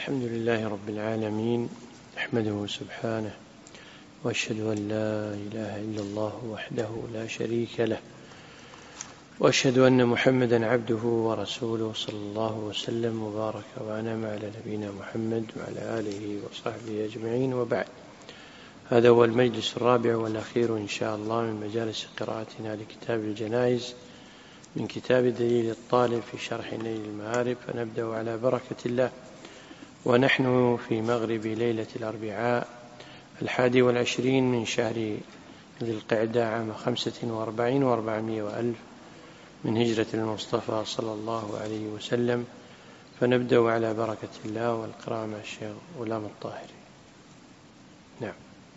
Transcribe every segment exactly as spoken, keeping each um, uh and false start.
الحمد لله رب العالمين، أحمده سبحانه وأشهد أن لا إله إلا الله وحده لا شريك له، وأشهد أن محمدا عبده ورسوله صلى الله وسلم وبارك وأنعم على نبينا محمد وعلى آله وصحبه أجمعين، وبعد. هذا هو المجلس الرابع والأخير إن شاء الله من مجالس قراءتنا لكتاب الجنائز من كتاب دليل الطالب في شرح نيل المعارف، فنبدأ على بركة الله ونحن في مغرب ليلة الأربعاء الحادي والعشرين من شهر ذي القعدة عام خمسة وأربعين وأربعمائة وألف من هجرة المصطفى صلى الله عليه وسلم، فنبدأ على بركة الله والقراءة مع الشيخ غلام الطاهري. نعم.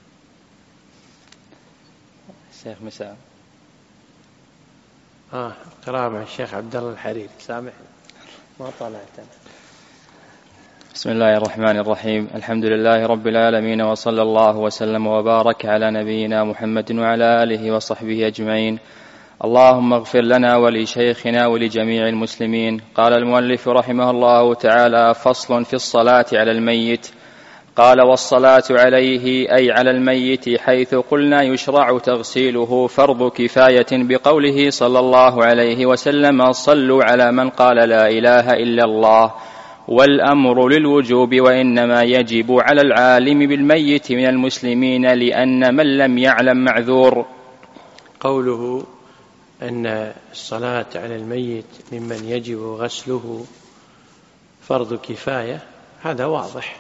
الشيخ مساء. آه قراءة مع الشيخ عبد الله الحريري. سامح ما طلعت. بسم الله الرحمن الرحيم. الحمد لله رب العالمين، وصلى الله وسلم وبارك على نبينا محمد وعلى آله وصحبه أجمعين. اللهم اغفر لنا ولشيخنا ولجميع المسلمين. قال المؤلف رحمه الله تعالى: فصل في الصلاة على الميت. قال: والصلاة عليه أي على الميت حيث قلنا يشرع تغسيله فرض كفاية بقوله صلى الله عليه وسلم: صلوا على من قال لا إله إلا الله، والأمر للوجوب، وإنما يجب على العالم بالميت من المسلمين لأن من لم يعلم معذور. قوله أن الصلاة على الميت ممن يجب غسله فرض كفاية هذا واضح،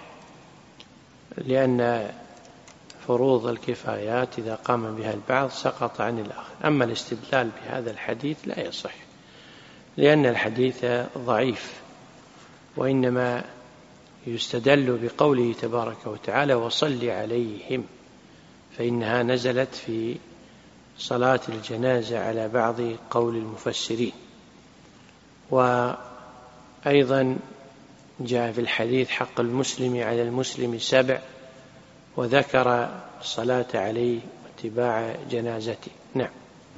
لأن فروض الكفايات إذا قام بها البعض سقط عن الآخر. أما الاستدلال بهذا الحديث لا يصح، لأن الحديث ضعيف، وإنما يستدل بقوله تبارك وتعالى: وصل عليهم، فإنها نزلت في صلاة الجنازة على بعض قول المفسرين. وأيضا جاء في الحديث: حق المسلم على المسلم سبع، وذكر الصلاة عليه واتباع جنازته. نعم.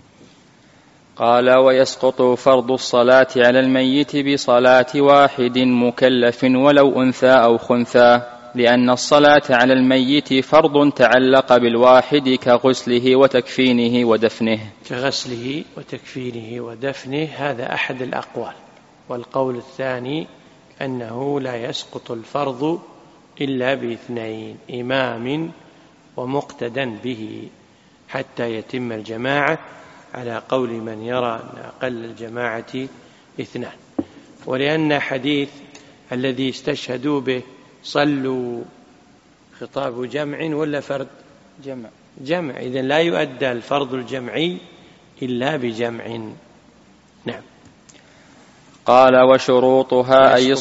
قال: ويسقط فرض الصلاة على الميت بصلاة واحد مكلف ولو أنثى أو خنثى، لأن الصلاة على الميت فرض تعلق بالواحد كغسله وتكفينه ودفنه. كغسله وتكفينه ودفنه هذا أحد الأقوال، والقول الثاني أنه لا يسقط الفرض إلا باثنين: إمام ومقتدى به حتى يتم الجماعة، على قول من يرى أن أقل الجماعة اثنان. ولأن حديث الذي استشهدوا به صلوا خطاب جمع ولا فرد؟ جمع. جمع، إذن لا يؤدى الفرض الجمعي إلا بجمع. نعم. قال: وشروطها أي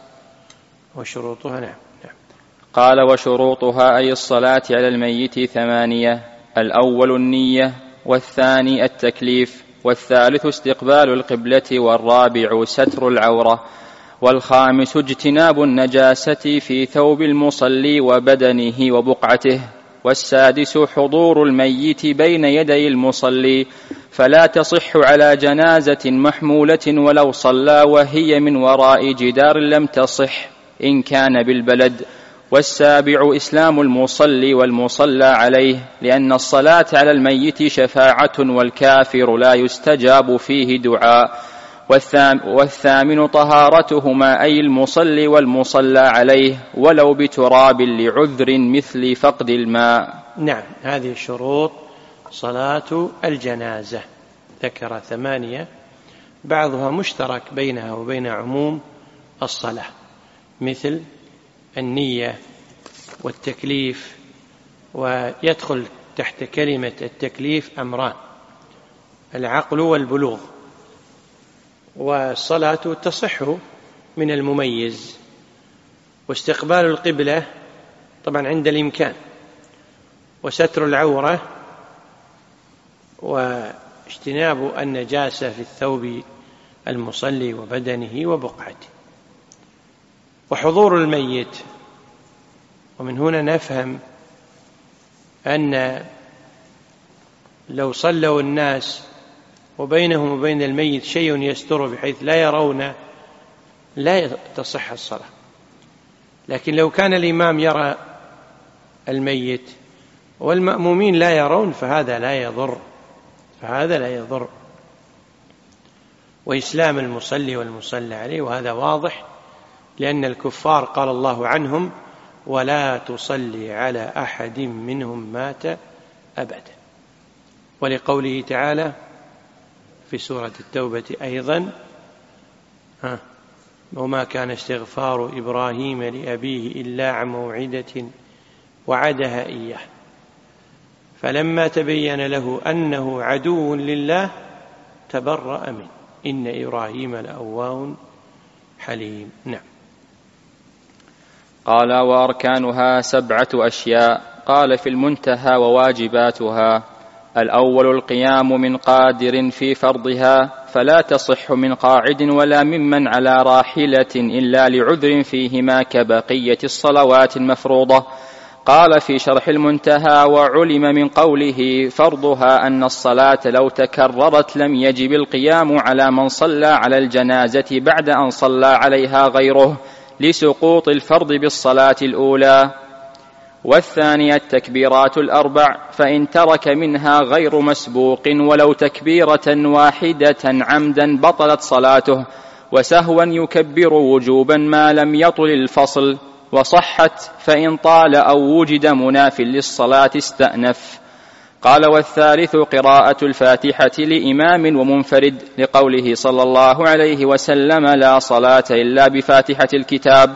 وشروطها نعم. نعم. قال: وشروطها أي الصلاة على الميت ثمانية: الأول النية، والثاني التكليف، والثالث استقبال القبلة، والرابع ستر العورة، والخامس اجتناب النجاسة في ثوب المصلي وبدنه وبقعته، والسادس حضور الميت بين يدي المصلي، فلا تصح على جنازة محمولة ولو صلى وهي من وراء جدار لم تصح إن كان بالبلد. والسابع إسلام المصلي والمصلى عليه، لأن الصلاة على الميت شفاعة والكافر لا يستجاب فيه دعاء. والثامن طهارتهما أي المصلي والمصلى عليه ولو بتراب لعذر مثل فقد الماء. نعم. هذه شروط صلاة الجنازة، ذكر ثمانية، بعضها مشترك بينها وبين عموم الصلاة، مثل النية والتكليف. ويدخل تحت كلمة التكليف أمران: العقل والبلوغ. والصلاة تصح من المميز، واستقبال القبلة طبعا عند الإمكان، وستر العورة، واجتناب النجاسة في الثوب المصلي وبدنه وبقعته، وحضور الميت. ومن هنا نفهم أن لو صلوا الناس وبينهم وبين الميت شيء يستر بحيث لا يرون لا تصح الصلاة، لكن لو كان الإمام يرى الميت والمأمومين لا يرون فهذا لا يضر فهذا لا يضر وإسلام المصلي والمصلى عليه، وهذا واضح لأن الكفار قال الله عنهم: ولا تصلي على أحد منهم مات أبدا. ولقوله تعالى في سورة التوبة أيضا: ها وما كان استغفار إبراهيم لأبيه إلا عن موعدة وعدها إياه فلما تبين له أنه عدو لله تبرأ منه إن إبراهيم لأواه حليم. نعم. قال: وأركانها سبعة أشياء. قال: في المنتهى وواجباتها: الأول القيام من قادر في فرضها، فلا تصح من قاعد ولا ممن على راحلة إلا لعذر فيهما كبقية الصلوات المفروضة. قال في شرح المنتهى: وعلم من قوله فرضها أن الصلاة لو تكررت لم يجب القيام على من صلى على الجنازة بعد أن صلى عليها غيره لسقوط الفرض بالصلاة الأولى. والثانية التكبيرات الأربع، فإن ترك منها غير مسبوق ولو تكبيرة واحدة عمدا بطلت صلاته، وسهوا يكبر وجوبا ما لم يطل الفصل، وصحت فإن طال أو وجد مناف للصلاة استأنف. قال: والثالث قراءة الفاتحة لإمام ومنفرد، لقوله صلى الله عليه وسلم: لا صلاة إلا بفاتحة الكتاب،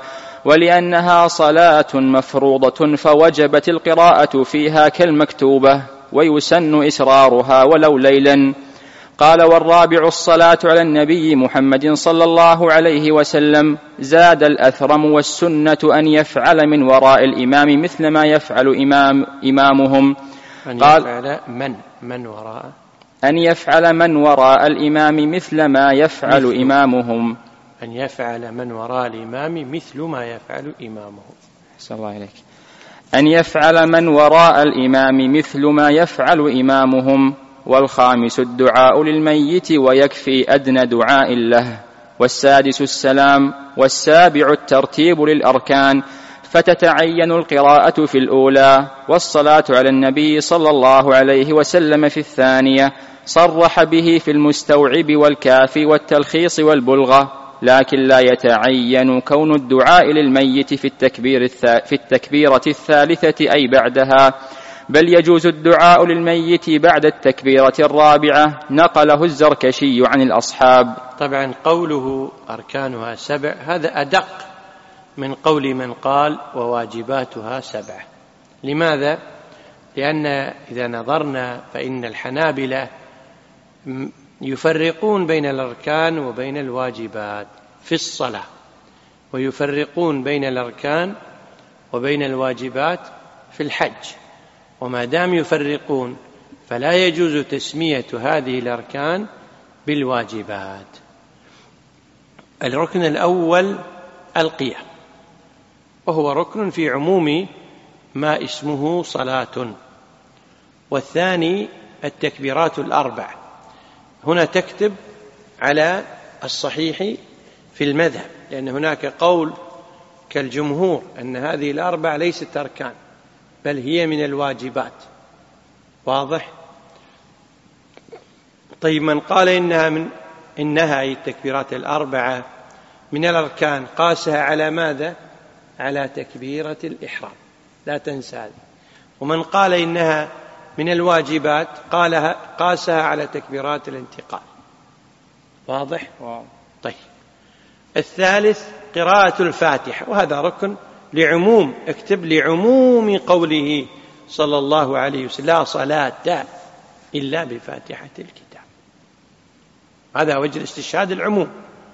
ولأنها صلاة مفروضة فوجبت القراءة فيها كالمكتوبة، ويسن إسرارها ولو ليلا. قال: والرابع الصلاة على النبي محمد صلى الله عليه وسلم. زاد الأثرم والسنة أن يفعل من وراء الإمام مثل ما يفعل إمام إمامهم. أن يفعل من من وراء أن يفعل من وراء الإمام مثل ما يفعل مثل إمامهم أن يفعل من وراء الإمام مثل ما يفعل إمامه. أحسن الله إليك. أن يفعل من وراء الإمام مثل ما يفعل إمامهم. والخامس الدعاء للميت ويكفي أدنى دعاء له. والسادس السلام. والسابع الترتيب للأركان، فتتعين القراءة في الأولى، والصلاة على النبي صلى الله عليه وسلم في الثانية. صرح به في المستوعب والكافي والتلخيص والبلغة، لكن لا يتعين كون الدعاء للميت في التكبير في التكبيرة الثالثة أي بعدها، بل يجوز الدعاء للميت بعد التكبيرة الرابعة، نقله الزركشي عن الأصحاب. طبعا قوله أركانها سبع هذا أدق من قول من قال وواجباتها سبع. لماذا؟ لأن إذا نظرنا فإن الحنابلة يفرقون بين الأركان وبين الواجبات في الصلاة، ويفرقون بين الأركان وبين الواجبات في الحج، وما دام يفرقون فلا يجوز تسمية هذه الأركان بالواجبات. الركن الأول القيام، وهو ركن في عموم ما اسمه صلاة. والثاني التكبيرات الأربع. هنا تكتب على الصحيح في المذهب، لأن هناك قول كالجمهور أن هذه الأربع ليست أركان بل هي من الواجبات. واضح؟ طيب من قال إنها من إنها أي التكبيرات الأربعة من الأركان قاسها على ماذا؟ على تكبيرة الإحرام، لا تنسى هذه. ومن قال إنها من الواجبات قالها قاسها على تكبيرات الانتقال. واضح؟ طيب الثالث قراءة الفاتحة، وهذا ركن لعموم، اكتب لعموم قوله صلى الله عليه وسلم: لا صلاة إلا بفاتحة الكتاب. هذا وجه الاستشهاد العموم.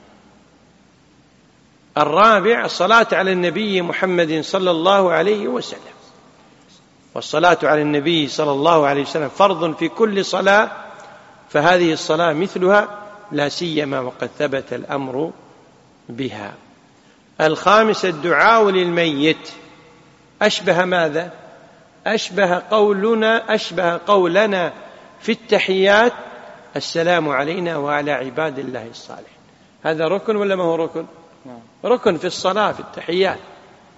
الرابع الصلاة على النبي محمد صلى الله عليه وسلم. والصلاة على النبي صلى الله عليه وسلم فرض في كل صلاة، فهذه الصلاة مثلها، لا سيما وقد ثبت الأمر بها. الخامس الدعاء للميت، أشبه ماذا؟ أشبه قولنا أشبه قولنا في التحيات: السلام علينا وعلى عباد الله الصالحين. هذا ركن ولا ما هو ركن؟ ركن في الصلاة في التحيات.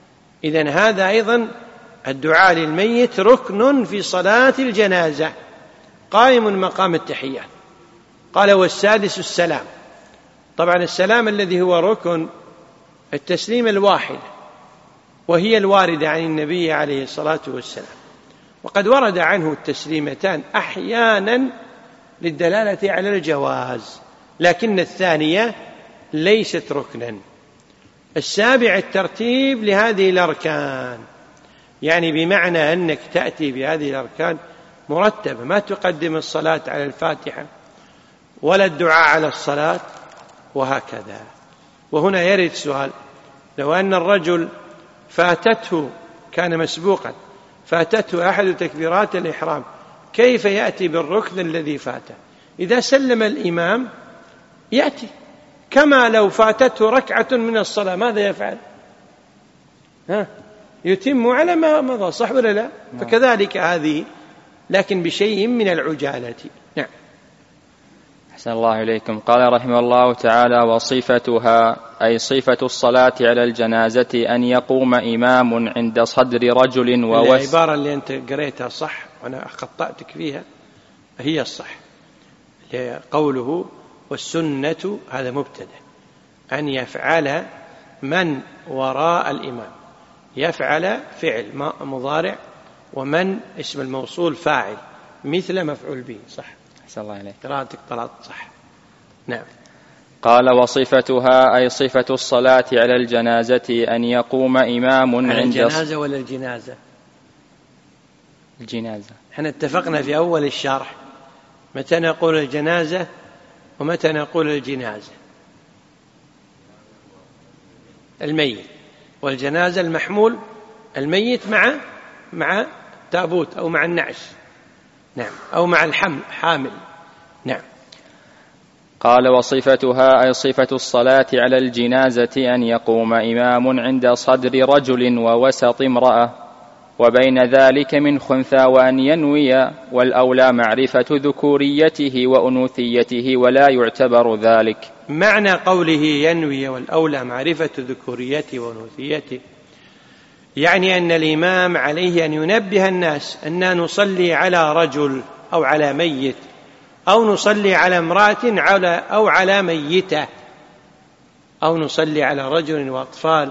إذن هذا أيضا الدعاء للميت ركن في صلاة الجنازة قائم مقام التحيات. قال والسادس السلام. طبعا السلام الذي هو ركن التسليم الواحد، وهي الواردة عن النبي عليه الصلاة والسلام، وقد ورد عنه التسليمتان أحيانا للدلالة على الجواز، لكن الثانية ليست ركنا. السابع الترتيب لهذه الأركان، يعني بمعنى أنك تأتي بهذه الأركان مرتبة، ما تقدم الصلاة على الفاتحة ولا الدعاء على الصلاة وهكذا. وهنا يرد سؤال: لو أن الرجل فاتته، كان مسبوقا، فاتته أحد تكبيرات الإحرام، كيف يأتي بالركن الذي فاته؟ إذا سلم الإمام يأتي، كما لو فاتته ركعة من الصلاة ماذا يفعل؟ ها؟ يتم على ما مضى، صح ولا لا؟ فكذلك هذه، لكن بشيء من العجالة. نعم. أحسن الله إليكم. قال رحمه الله تعالى: وصفتها أي صفة الصلاة على الجنازة أن يقوم إمام عند صدر رجل ووس. العبارة اللي أنت قريتها صح وأنا خطأتك فيها، هي الصح. قوله والسنة هذا مبتدأ، أن يفعل من وراء الإمام، يفعل فعل مضارع، ومن اسم الموصول فاعل مثل مفعول به. صح. أحسن الله إليك. قراءتك طلعت صح. نعم. قال وصفتها أي صفة الصلاة على الجنازة أن يقوم إمام عند الجنازة ولا الجنازة؟ الجنازة. احنا اتفقنا في أول الشرح متى نقول الجنازة ومتى نقول الجنازة. الميت، والجنازة المحمول الميت مع مع تابوت أو مع النعش. نعم. أو مع الحمل حامل. نعم. قال وصفتها أي صفة الصلاة على الجنازة أن يقوم إمام عند صدر رجل ووسط امرأة وبين ذلك من خنثى، وأن ينوي، والأولى معرفة ذكوريته وأنوثيته ولا يعتبر ذلك. معنى قوله ينوي والأولى معرفة ذكوريته وأنوثيته يعني أن الإمام عليه أن ينبه الناس أننا نصلي على رجل أو على ميت، أو نصلي على امرأة أو على ميتة، أو نصلي على رجل وأطفال،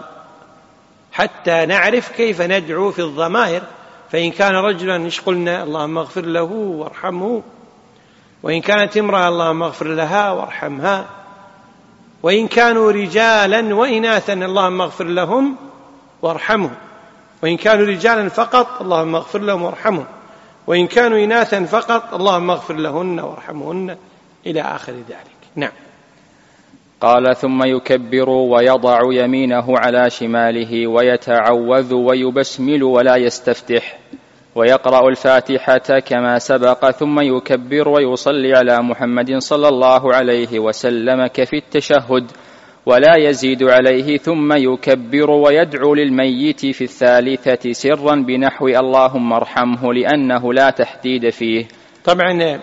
حتى نعرف كيف ندعو في الضمائر. فإن كان رجلا قلنا اللهم اغفر له وارحمه، وإن كانت امرأة اللهم اغفر لها وارحمها، وإن كانوا رجالا وإناثا اللهم اغفر لهم وارحمهم، وإن كانوا رجالا فقط اللهم اغفر لهم وارحمهم، وإن كانوا إناثا فقط اللهم اغفر لهن وارحمهن، إلى آخر ذلك. نعم. قال ثم يكبر ويضع يمينه على شماله ويتعوذ ويبسمل ولا يستفتح، ويقرأ الفاتحة كما سبق، ثم يكبر ويصلي على محمد صلى الله عليه وسلم كفي التشهد ولا يزيد عليه، ثم يكبر ويدعو للميت في الثالثة سرا بنحو اللهم ارحمه، لأنه لا تحديد فيه. طبعا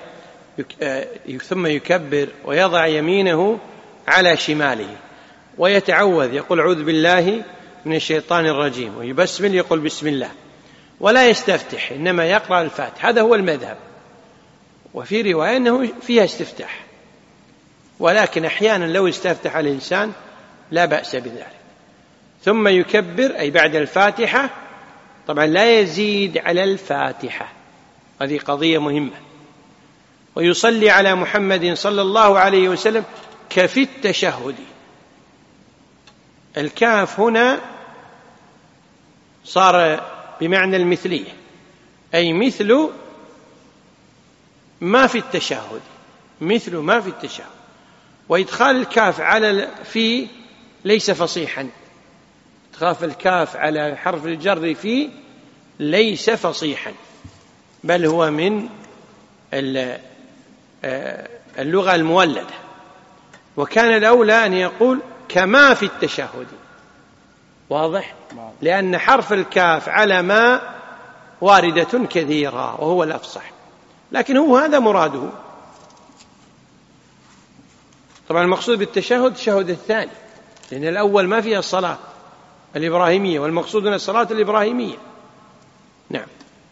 ثم يكبر ويضع يمينه على شماله ويتعوذ، يقول أعوذ بالله من الشيطان الرجيم، ويبسمل يقول بسم الله، ولا يستفتح، إنما يقرأ الفاتحة. هذا هو المذهب. وفي رواية أنه فيها استفتاح، ولكن أحيانا لو استفتح الإنسان لا بأس بذلك. ثم يكبر أي بعد الفاتحة، طبعا لا يزيد على الفاتحة، هذه قضية مهمة. ويصلي على محمد صلى الله عليه وسلم كفي التشهد. الكاف هنا صار بمعنى المثلية، أي مثل ما في التشهد، مثل ما في التشهد. وإدخال الكاف على في ليس فصيحا، إدخال الكاف على حرف الجر في ليس فصيحا، بل هو من اللغة المولدة. وكان الأولى أن يقول كما في التشهد، واضح؟ لأن حرف الكاف على ما واردة كثيرة وهو الأفصح، لكن هو هذا مراده. طبعا المقصود بالتشهد التشهد الثاني، لأن الأول ما فيه الصلاة، الإبراهيمية، والمقصود من الصلاة الإبراهيمية. نعم.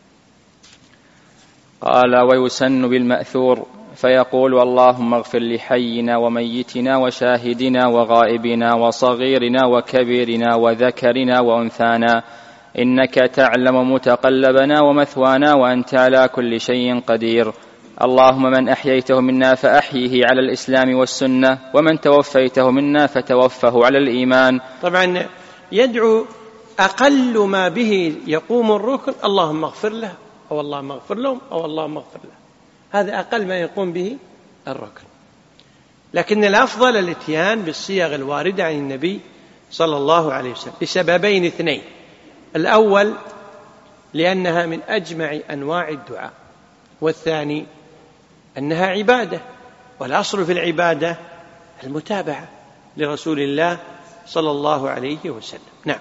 قال: ويسن بالمأثور فيقول: اللهم اغفر لحينا وميتنا وشاهدنا وغائبنا وصغيرنا وكبيرنا وذكرنا وأنثانا، إنك تعلم متقلبنا ومثوانا وأنت على كل شيء قدير. اللهم من أحييته منا فأحيه على الإسلام والسنة، ومن توفيته منا فتوفه على الإيمان. طبعا يدعو أقل ما به يقوم الركن: اللهم اغفر له، أو اللهم اغفر لهم، أو اللهم اغفر له. هذا أقل ما يقوم به الركن. لكن الأفضل الاتيان بالصيغ الواردة عن النبي صلى الله عليه وسلم لسببين اثنين: الأول لأنها من أجمع أنواع الدعاء، والثاني أنها عبادة، والأصل في العبادة المتابعة لرسول الله صلى الله عليه وسلم. نعم.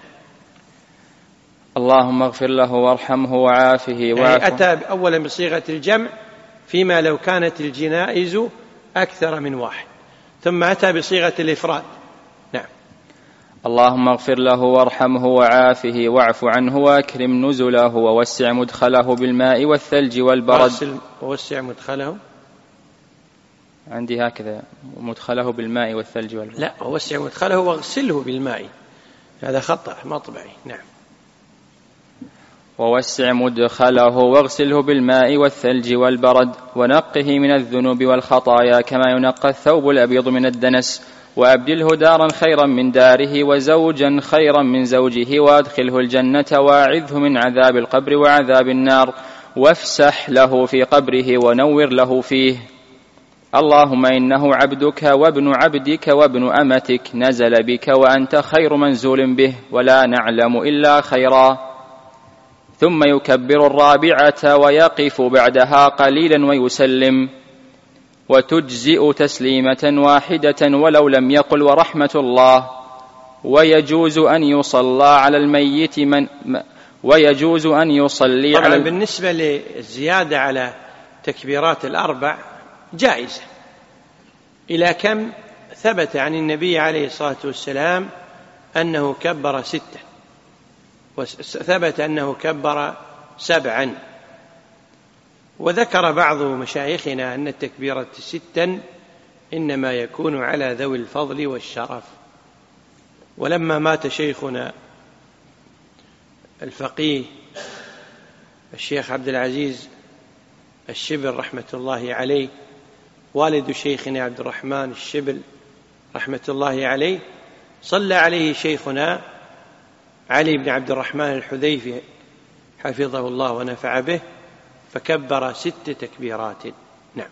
اللهم اغفر له وارحمه وعافه وعافه. يعني أتى أولا بصيغة الجمع فيما لو كانت الجنائز أكثر من واحد، ثم أتى بصيغة الإفراد. نعم. اللهم اغفر له وارحمه وعافه واعف عنه وأكرم نزله ووسع مدخله بالماء والثلج والبرد. ووسع مدخله، عندي هكذا مدخله بالماء والثلج والبرد. لا، ووسع مدخله واغسله بالماء، هذا خطأ مطبعي. نعم. ووسع مدخله واغسله بالماء والثلج والبرد، ونقه من الذنوب والخطايا كما ينقى الثوب الأبيض من الدنس، وأبدله دارا خيرا من داره وزوجا خيرا من زوجه، وأدخله الجنة وأعذه من عذاب القبر وعذاب النار، وافسح له في قبره ونور له فيه. اللهم إنه عبدك وابن عبدك وابن أمتك، نزل بك وأنت خير منزول به، ولا نعلم إلا خيرا. ثم يكبر الرابعة ويقف بعدها قليلا ويسلم، وتجزئ تسليمة واحدة ولو لم يقل ورحمة الله. ويجوز أن يصلى على الميت من ويجوز أن يصلي طبعا على بالنسبة للزيادة على تكبيرات الأربع جائزة. إلى كم ثبت عن النبي عليه الصلاة والسلام أنه كبر ستة، وثبت أنه كبر سبعا. وذكر بعض مشايخنا أن التكبيرة ستا إنما يكون على ذوي الفضل والشرف. ولما مات شيخنا الفقيه الشيخ عبد العزيز الشبل رحمة الله عليه، والد شيخنا عبد الرحمن الشبل رحمة الله عليه، صلى عليه شيخنا علي بن عبد الرحمن الحذيفي حفظه الله ونفع به، فكبر ست تكبيرات. نعم.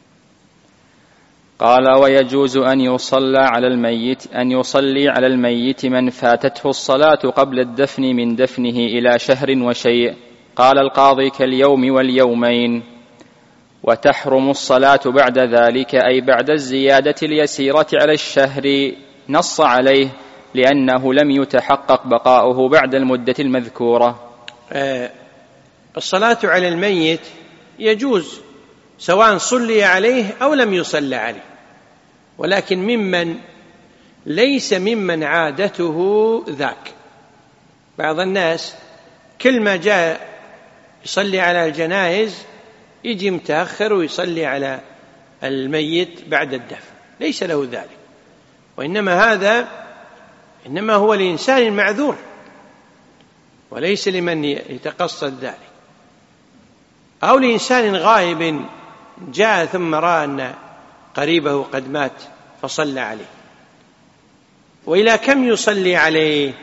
قال: ويجوز أن يصلى على الميت أن يصلي على الميت من فاتته الصلاة قبل الدفن من دفنه إلى شهر وشيء. قال القاضي: كاليوم واليومين. وتحرم الصلاة بعد ذلك، أي بعد الزيادة اليسيرة على الشهر، نص عليه لأنه لم يتحقق بقاؤه بعد المدة المذكورة. آه الصلاة على الميت يجوز سواء صلي عليه أو لم يصلى عليه، ولكن ممن ليس ممن عادته ذاك. بعض الناس كل ما جاء يصلي على الجنائز يجي متأخر ويصلي على الميت بعد الدفن، ليس له ذلك. وإنما هذا إنما هو لإنسان معذور وليس لمن يتقصد ذلك، أو لإنسان غائب جاء ثم رأى أن قريبه قد مات فصلى عليه. وإلى كم يصلي عليه؟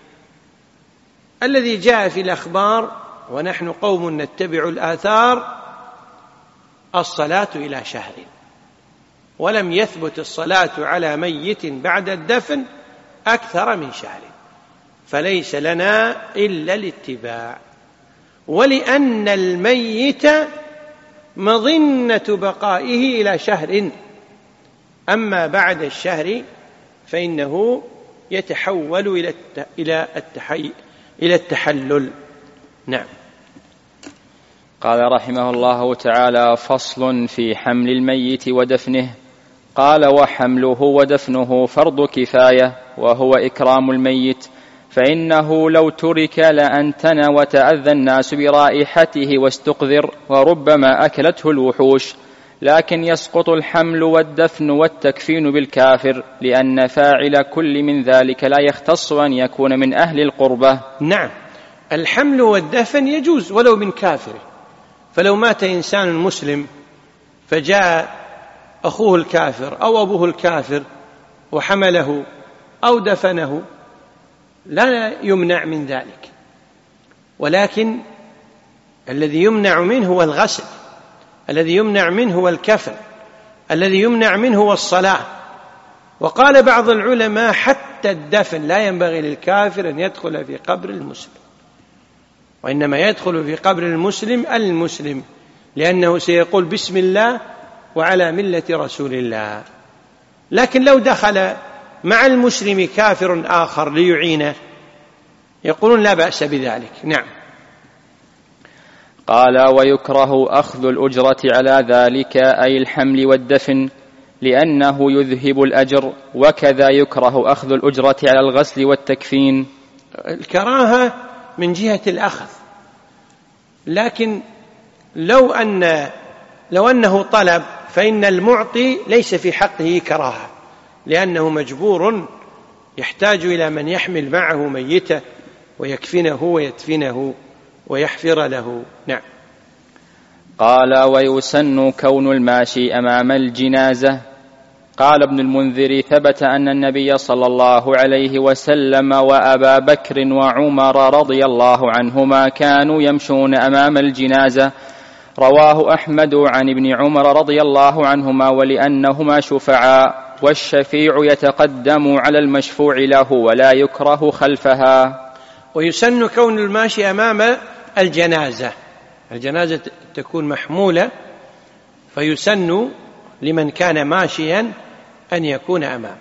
الذي جاء في الأخبار ونحن قوم نتبع الآثار الصلاة إلى شهر، ولم يثبت الصلاة على ميت بعد الدفن أكثر من شهر، فليس لنا إلا الاتباع. ولأن الميت مظنة بقائه إلى شهر، أما بعد الشهر فإنه يتحول إلى إلى التحلل. نعم. قال رحمه الله تعالى: فصل في حمل الميت ودفنه. قال: وحمله ودفنه فرض كفاية، وهو إكرام الميت، فإنه لو ترك لأنتن وتأذى الناس برائحته واستقذر وربما أكلته الوحوش، لكن يسقط الحمل والدفن والتكفين بالكافر، لأن فاعل كل من ذلك لا يختص أن يكون من أهل القربة. نعم، الحمل والدفن يجوز ولو من كافر، فلو مات إنسان مسلم فجاء أخوه الكافر أو أبوه الكافر وحمله أو دفنه لا يمنع من ذلك، ولكن الذي يمنع منه هو الغسل، الذي يمنع منه هو الكفن، الذي يمنع منه هو الصلاة. وقال بعض العلماء حتى الدفن لا ينبغي للكافر أن يدخل في قبر المسلم، وإنما يدخل في قبر المسلم المسلم، لأنه سيقول بسم الله وعلى ملة رسول الله. لكن لو دخل مع المسلم كافر آخر ليعينه يقولون لا بأس بذلك. نعم. قال: ويكره أخذ الأجرة على ذلك، أي الحمل والدفن، لأنه يذهب الأجر، وكذا يكره أخذ الأجرة على الغسل والتكفين. الكراهة من جهة الأخذ، لكن لو أن لو أنه طلب فإن المعطي ليس في حقه كراهة، لأنه مجبور يحتاج إلى من يحمل معه ميته ويكفنه ويدفنه ويحفر له. نعم. قال: ويسن كون الماشي أمام الجنازة. قال ابن المنذر: ثبت أن النبي صلى الله عليه وسلم وأبا بكر وعمر رضي الله عنهما كانوا يمشون أمام الجنازة. رواه أحمد عن ابن عمر رضي الله عنهما، ولأنهما شفعاء، والشفيع يتقدم على المشفوع له ولا يكره خلفها. ويسن كون الماشي أمام الجنازة، الجنازة تكون محمولة، فيسن لمن كان ماشيا أن يكون أمامه.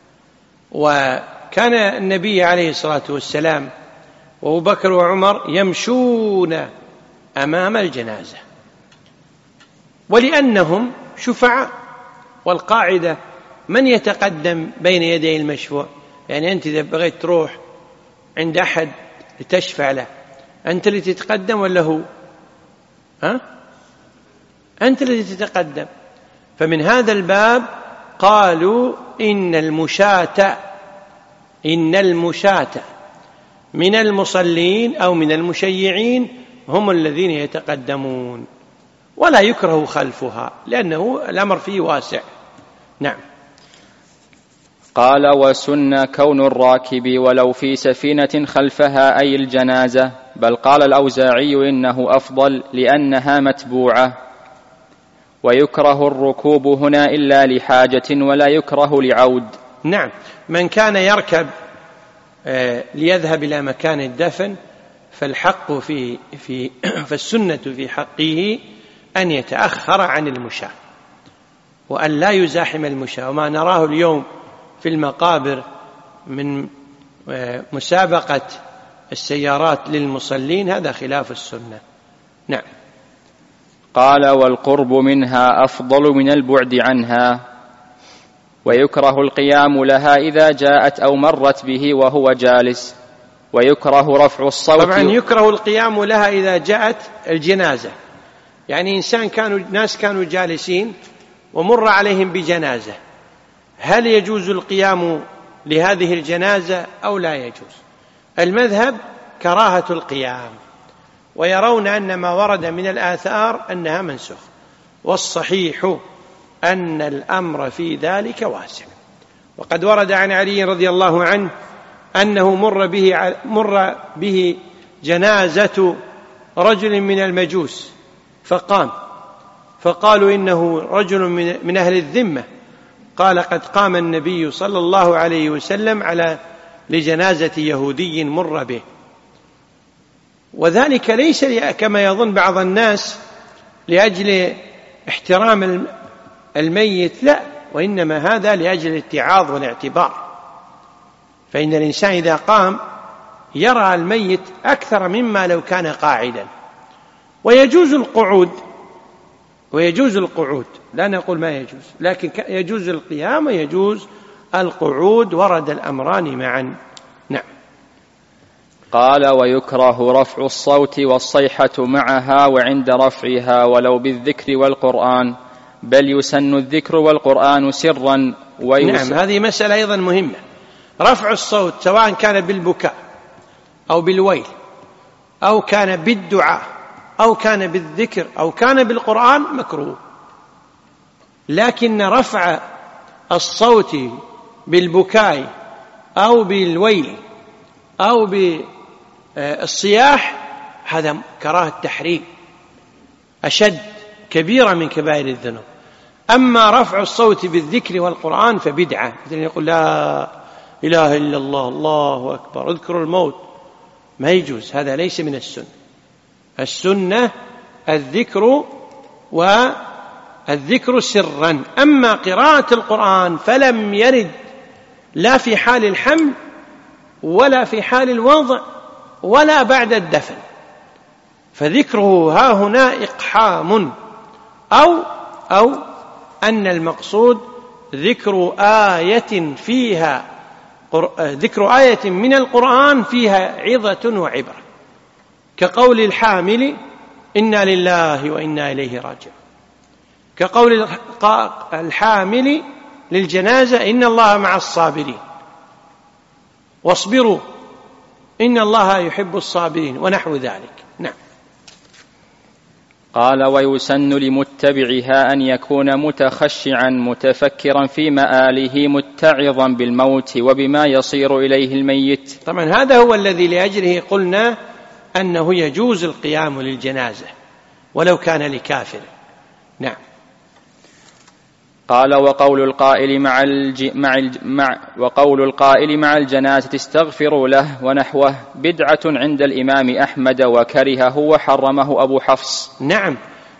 وكان النبي عليه الصلاة والسلام وأبو بكر وعمر يمشون أمام الجنازة، ولأنهم شفعاء، والقاعدة من يتقدم بين يدي المشفوع. يعني أنت إذا بغيت تروح عند أحد لتشفع له، أنت اللي تتقدم ولا هو؟ ها؟ أنت اللي تتقدم. فمن هذا الباب قالوا إن المشاة إن المشاة من المصلين أو من المشيعين هم الذين يتقدمون، ولا يكره خلفها، لأنه الأمر فيه واسع. نعم. قال: وسن كون الراكب ولو في سفينة خلفها، أي الجنازة. بل قال الأوزاعي إنه أفضل لأنها متبوعة. ويكره الركوب هنا إلا لحاجة، ولا يكره لعود. نعم، من كان يركب ليذهب إلى مكان الدفن فالحق في في فالسنة في حقه أن يتأخر عن المشاة وأن لا يزاحم المشاة. وما نراه اليوم في المقابر من مسابقة السيارات للمصلين هذا خلاف السنة. نعم. قال: والقرب منها أفضل من البعد عنها. ويكره القيام لها إذا جاءت أو مرت به وهو جالس. ويكره رفع الصوت. طبعا يكره القيام لها إذا جاءت الجنازة، يعني إنسان كانوا ناس كانوا جالسين ومر عليهم بجنازة، هل يجوز القيام لهذه الجنازة أو لا يجوز؟ المذهب كراهة القيام، ويرون أن ما ورد من الآثار أنها منسوخ، والصحيح أن الأمر في ذلك واسع. وقد ورد عن علي رضي الله عنه أنه مر به, مر به جنازة رجل من المجوس فقام، فقالوا إنه رجل من أهل الذمة، قال: قد قام النبي صلى الله عليه وسلم على لجنازة يهودي مر به. وذلك ليس كما يظن بعض الناس لأجل احترام الميت، لا، وإنما هذا لأجل الاتعاظ والاعتبار. فإن الإنسان إذا قام يرى الميت أكثر مما لو كان قاعدا. ويجوز القعود ويجوز القعود لا نقول ما يجوز، لكن يجوز القيام ويجوز القعود، ورد الأمران معا. نعم. قال: ويكره رفع الصوت والصيحة معها وعند رفعها ولو بالذكر والقرآن، بل يسن الذكر والقرآن سرا ويس... نعم، هذه مسألة أيضا مهمة. رفع الصوت سواء كان بالبكاء أو بالويل أو كان بالدعاء أو كان بالذكر أو كان بالقرآن مكروه، لكن رفع الصوت بالبكاء أو بالويل أو بالصياح هذا كراهة تحريم أشد، كبيرة من كبائر الذنوب. أما رفع الصوت بالذكر والقرآن فبدعة، مثل يقول لا إله إلا الله، الله أكبر، اذكروا الموت، ما يجوز، هذا ليس من السنة. السنة الذكر والذكر سرا. أما قراءة القرآن فلم يرد لا في حال الحمل ولا في حال الوضع ولا بعد الدفن، فذكره ها هنا إقحام، أو أو أن المقصود ذكر آية فيها ذكر آية من القرآن فيها عظة وعبرة، كقول الحامل إنا لله وإنا إليه راجعون، كقول الحامل للجنازة إن الله مع الصابرين، واصبروا إن الله يحب الصابرين، ونحو ذلك. نعم. قال: ويسن لمتبعها أن يكون متخشعا متفكرا في مآله متعظا بالموت وبما يصير إليه الميت. طبعا هذا هو الذي لأجله قلنا أنه يجوز القيام للجنازة ولو كان لكافر. نعم. قال: وقول القائل مع, الج... مع, الج... مع وقول القائل مع الجنازة استغفروا له ونحوه بدعة عند الإمام أحمد وكرهه وحرمه أبو حفص. نعم،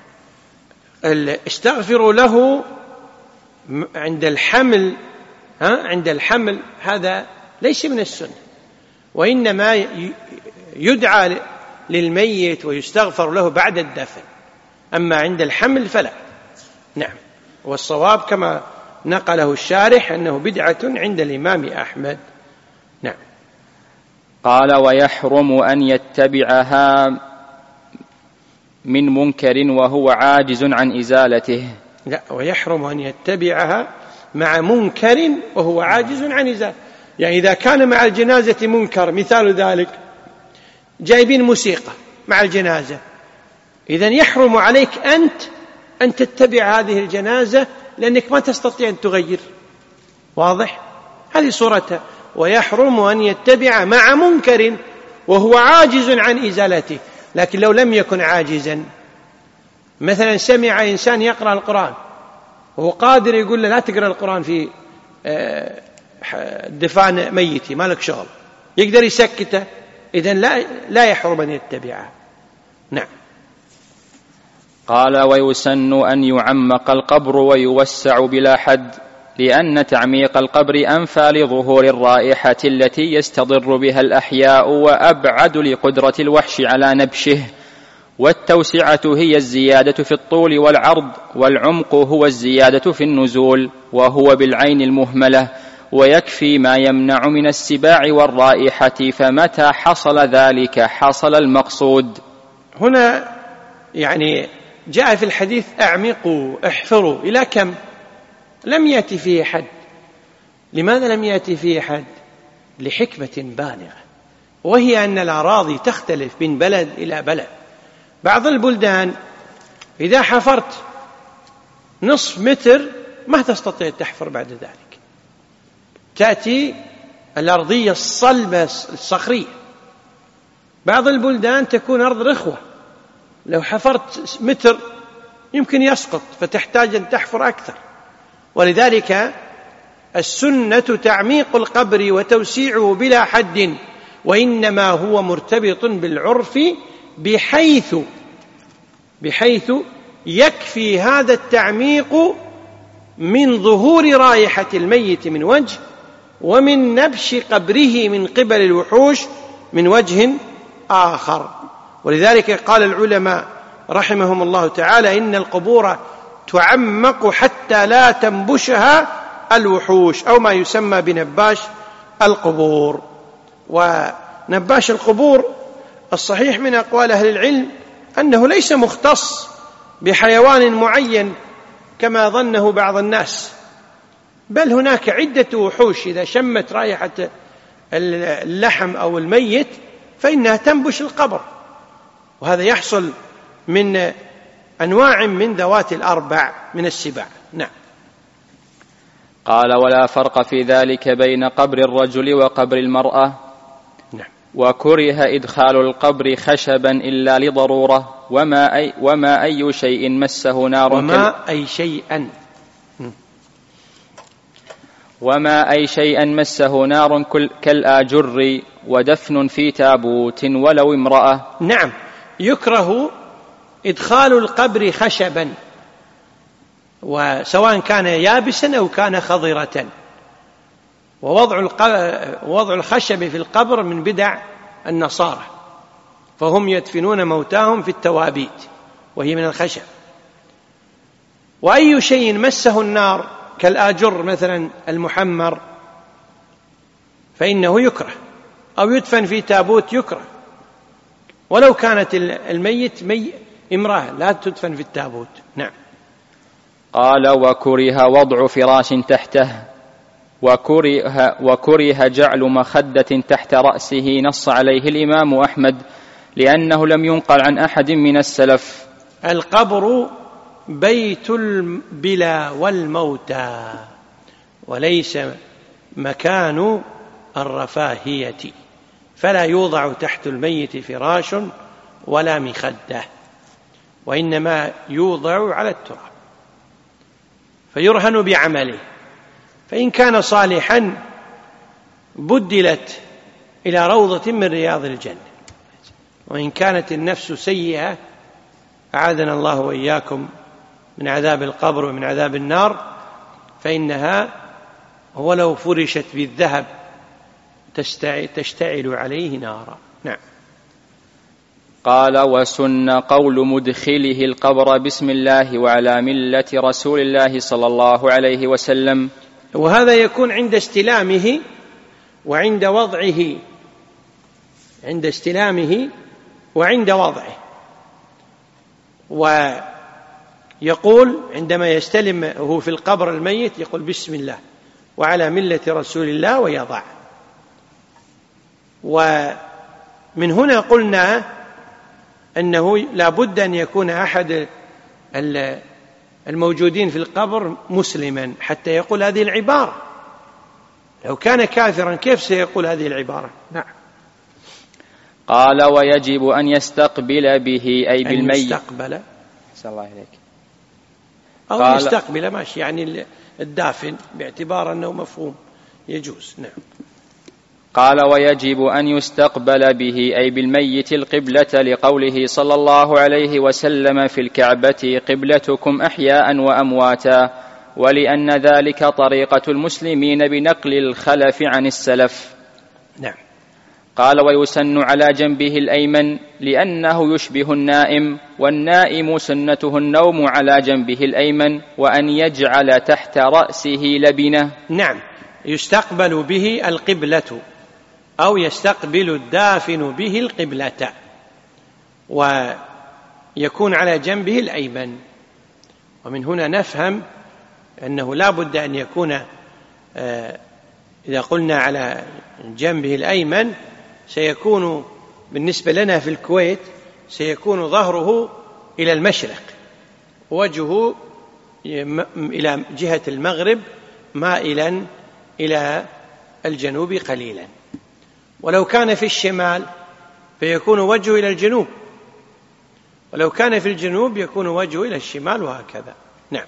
استغفروا له عند الحمل ها عند الحمل هذا ليس من السنة، وإنما يدعى للميت ويستغفر له بعد الدفن، أما عند الحمل فلا. نعم، والصواب كما نقله الشارح أنه بدعة عند الإمام أحمد. نعم. قال: ويحرم أن يتبعها من منكر وهو عاجز عن إزالته. لا، ويحرم أن يتبعها مع منكر وهو عاجز عن إزالته. يعني إذا كان مع الجنازة منكر، مثال ذلك جايبين موسيقى مع الجنازة، إذن يحرم عليك أنت أن تتبع هذه الجنازة لأنك ما تستطيع أن تغير. واضح؟ هذه صورتها. ويحرم أن يتبع مع منكر وهو عاجز عن إزالته. لكن لو لم يكن عاجزا، مثلا سمع إنسان يقرأ القرآن وهو قادر يقول له لا تقرأ القرآن في دفان ميتي، ما لك شغل، يقدر يسكته، إذن لا, لا يحرم أن يتبعه. نعم. قال: ويسن أن يعمق القبر ويوسع بلا حد، لأن تعميق القبر أنفى لظهور الرائحة التي يستضر بها الأحياء وأبعد لقدرة الوحش على نبشه، والتوسعة هي الزيادة في الطول والعرض، والعمق هو الزيادة في النزول، وهو بالعين المهملة، ويكفي ما يمنع من السباع والرائحة، فمتى حصل ذلك حصل المقصود. هنا يعني جاء في الحديث أعمقوا احفروا، إلى كم؟ لم يأتي فيه حد. لماذا لم يأتي فيه حد؟ لحكمة بالغة، وهي أن الأراضي تختلف من بلد إلى بلد. بعض البلدان إذا حفرت نصف متر ما تستطيع تحفر بعد ذلك، تأتي الأرضية الصلبة الصخرية. بعض البلدان تكون أرض رخوة، لو حفرت متر يمكن يسقط، فتحتاج أن تحفر أكثر. ولذلك السنة تعميق القبر وتوسيعه بلا حد، وإنما هو مرتبط بالعرف بحيث بحيث يكفي هذا التعميق من ظهور رائحة الميت من وجه، ومن نبش قبره من قبل الوحوش من وجه آخر. ولذلك قال العلماء رحمهم الله تعالى إن القبور تعمق حتى لا تنبشها الوحوش، أو ما يسمى بنباش القبور. نباش القبور الصحيح من أقوال أهل العلم أنه ليس مختص بحيوان معين كما ظنه بعض الناس، بل هناك عدة وحوش إذا شمت رائحة اللحم أو الميت فإنها تنبش القبر، وهذا يحصل من أنواع من ذوات الأربع من السباع. نعم. قال: ولا فرق في ذلك بين قبر الرجل وقبر المرأة. نعم. وكره إدخال القبر خشبا إلا لضرورة، وما أي, وما أي شيء مسه نار وما كال... أي شيئا وما أي شيئا مسه نار كالآجر، ودفن في تابوت ولو امرأة. نعم، يكره إدخال القبر خشبا، وسواء كان يابسا أو كان خضرة، ووضع وضع الخشب في القبر من بدع النصارى، فهم يدفنون موتاهم في التوابيت وهي من الخشب. وأي شيء مسه النار كالآجر مثلا المحمر فإنه يكره، أو يدفن في تابوت يكره، ولو كانت الميت مي امرأة لا تدفن في التابوت. نعم. قال: وكره وضع فراش تحته، وكره, وكره جعل مخدة تحت رأسه، نص عليه الإمام أحمد لأنه لم ينقل عن أحد من السلف. القبر بيت البلا والموتى، وليس مكان الرفاهية، فلا يوضع تحت الميت فراش ولا مخدة، وإنما يوضع على التراب فيرهن بعمله، فإن كان صالحا بدلت إلى روضة من رياض الجنة، وإن كانت النفس سيئة أعاذنا الله وإياكم من عذاب القبر ومن عذاب النار فإنها ولو فرشت بالذهب تشتعل عليه نارا. نعم. قال: وسن قول مدخله القبر بسم الله وعلى ملة رسول الله صلى الله عليه وسلم، وهذا يكون عند استلامه وعند وضعه، عند استلامه وعند وضعه. ويقول عندما يستلمه في القبر الميت يقول بسم الله وعلى ملة رسول الله ويضع. ومن هنا قلنا أنه لا بد أن يكون أحد الموجودين في القبر مسلما حتى يقول هذه العبارة، لو كان كافرا كيف سيقول هذه العبارة؟ نعم. قال: ويجب أن يستقبل به أي بالميت. أن يستقبل صلى الله عليك. أو يستقبل ماشي، يعني الدافن باعتبار أنه مفهوم يجوز. نعم. قال: ويجب أن يستقبل به أي بالميت القبلة، لقوله صلى الله عليه وسلم في الكعبة قبلتكم أحياء وأمواتا، ولأن ذلك طريقة المسلمين بنقل الخلف عن السلف. نعم. قال: ويسن على جنبه الأيمن لأنه يشبه النائم، والنائم سنته النوم على جنبه الأيمن، وأن يجعل تحت رأسه لبنة. نعم، يستقبل به القبلة أو يستقبل الدافن به القبلة، ويكون على جنبه الأيمن. ومن هنا نفهم أنه لا بد أن يكون إذا قلنا على جنبه الأيمن سيكون بالنسبة لنا في الكويت سيكون ظهره إلى المشرق، وجهه إلى جهة المغرب مائلا إلى الجنوب قليلا. ولو كان في الشمال فيكون وجهه إلى الجنوب، ولو كان في الجنوب يكون وجهه إلى الشمال، وهكذا. نعم.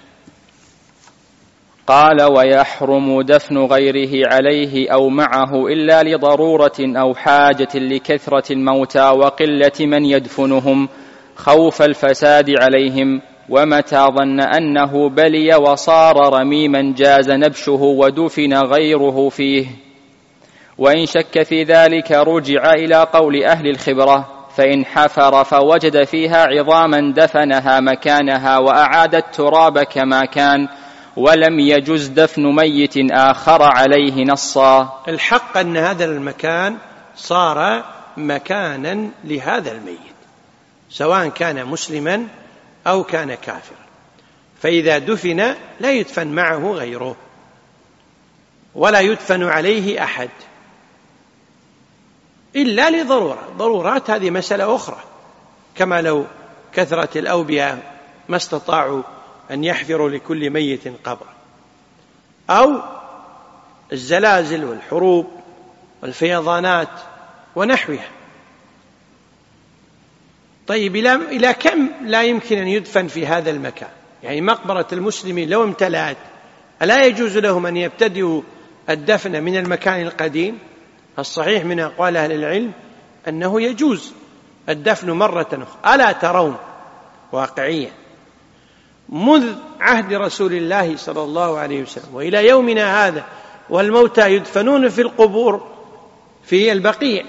قال: ويحرم دفن غيره عليه أو معه إلا لضرورة أو حاجة لكثرة الموتى وقلة من يدفنهم خوف الفساد عليهم، ومتى ظن أنه بلي وصار رميما جاز نبشه ودفن غيره فيه. وإن شك في ذلك رجع إلى قول أهل الخبرة، فإن حفر فوجد فيها عظاما دفنها مكانها وأعاد التراب كما كان، ولم يجز دفن ميت آخر عليه نصا. الحق أن هذا المكان صار مكانا لهذا الميت، سواء كان مسلما أو كان كافرا. فإذا دفن لا يدفن معه غيره ولا يدفن عليه أحد إلا لضرورة. ضرورات هذه مسألة أخرى، كما لو كثرت الأوبئة ما استطاعوا أن يحفروا لكل ميت قبرا، أو الزلازل والحروب والفيضانات ونحوها. طيب إلى كم لا يمكن أن يدفن في هذا المكان؟ يعني مقبرة المسلمين لو امتلأت ألا يجوز لهم أن يبتدئوا الدفن من المكان القديم؟ الصحيح من أقوال أهل العلم أنه يجوز الدفن مرة أخرى. ألا ترون واقعيا منذ عهد رسول الله صلى الله عليه وسلم وإلى يومنا هذا والموتى يدفنون في القبور في البقيع،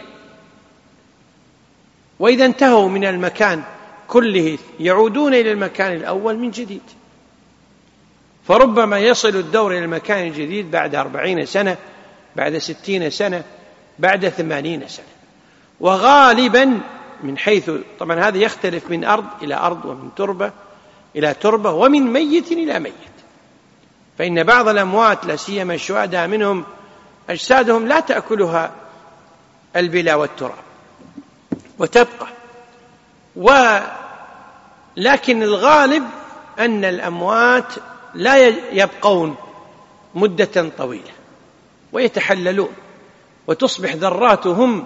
وإذا انتهوا من المكان كله يعودون إلى المكان الأول من جديد. فربما يصل الدور إلى المكان الجديد بعد أربعين سنة، بعد ستين سنة، بعد ثمانين سنة. وغالبا من حيث طبعا هذا يختلف من أرض إلى أرض ومن تربة إلى تربة ومن ميت إلى ميت. فإن بعض الأموات لا سيما الشهداء منهم أجسادهم لا تأكلها البلا والتراب وتبقى، ولكن الغالب أن الأموات لا يبقون مدة طويلة ويتحللون، وتصبح ذراتهم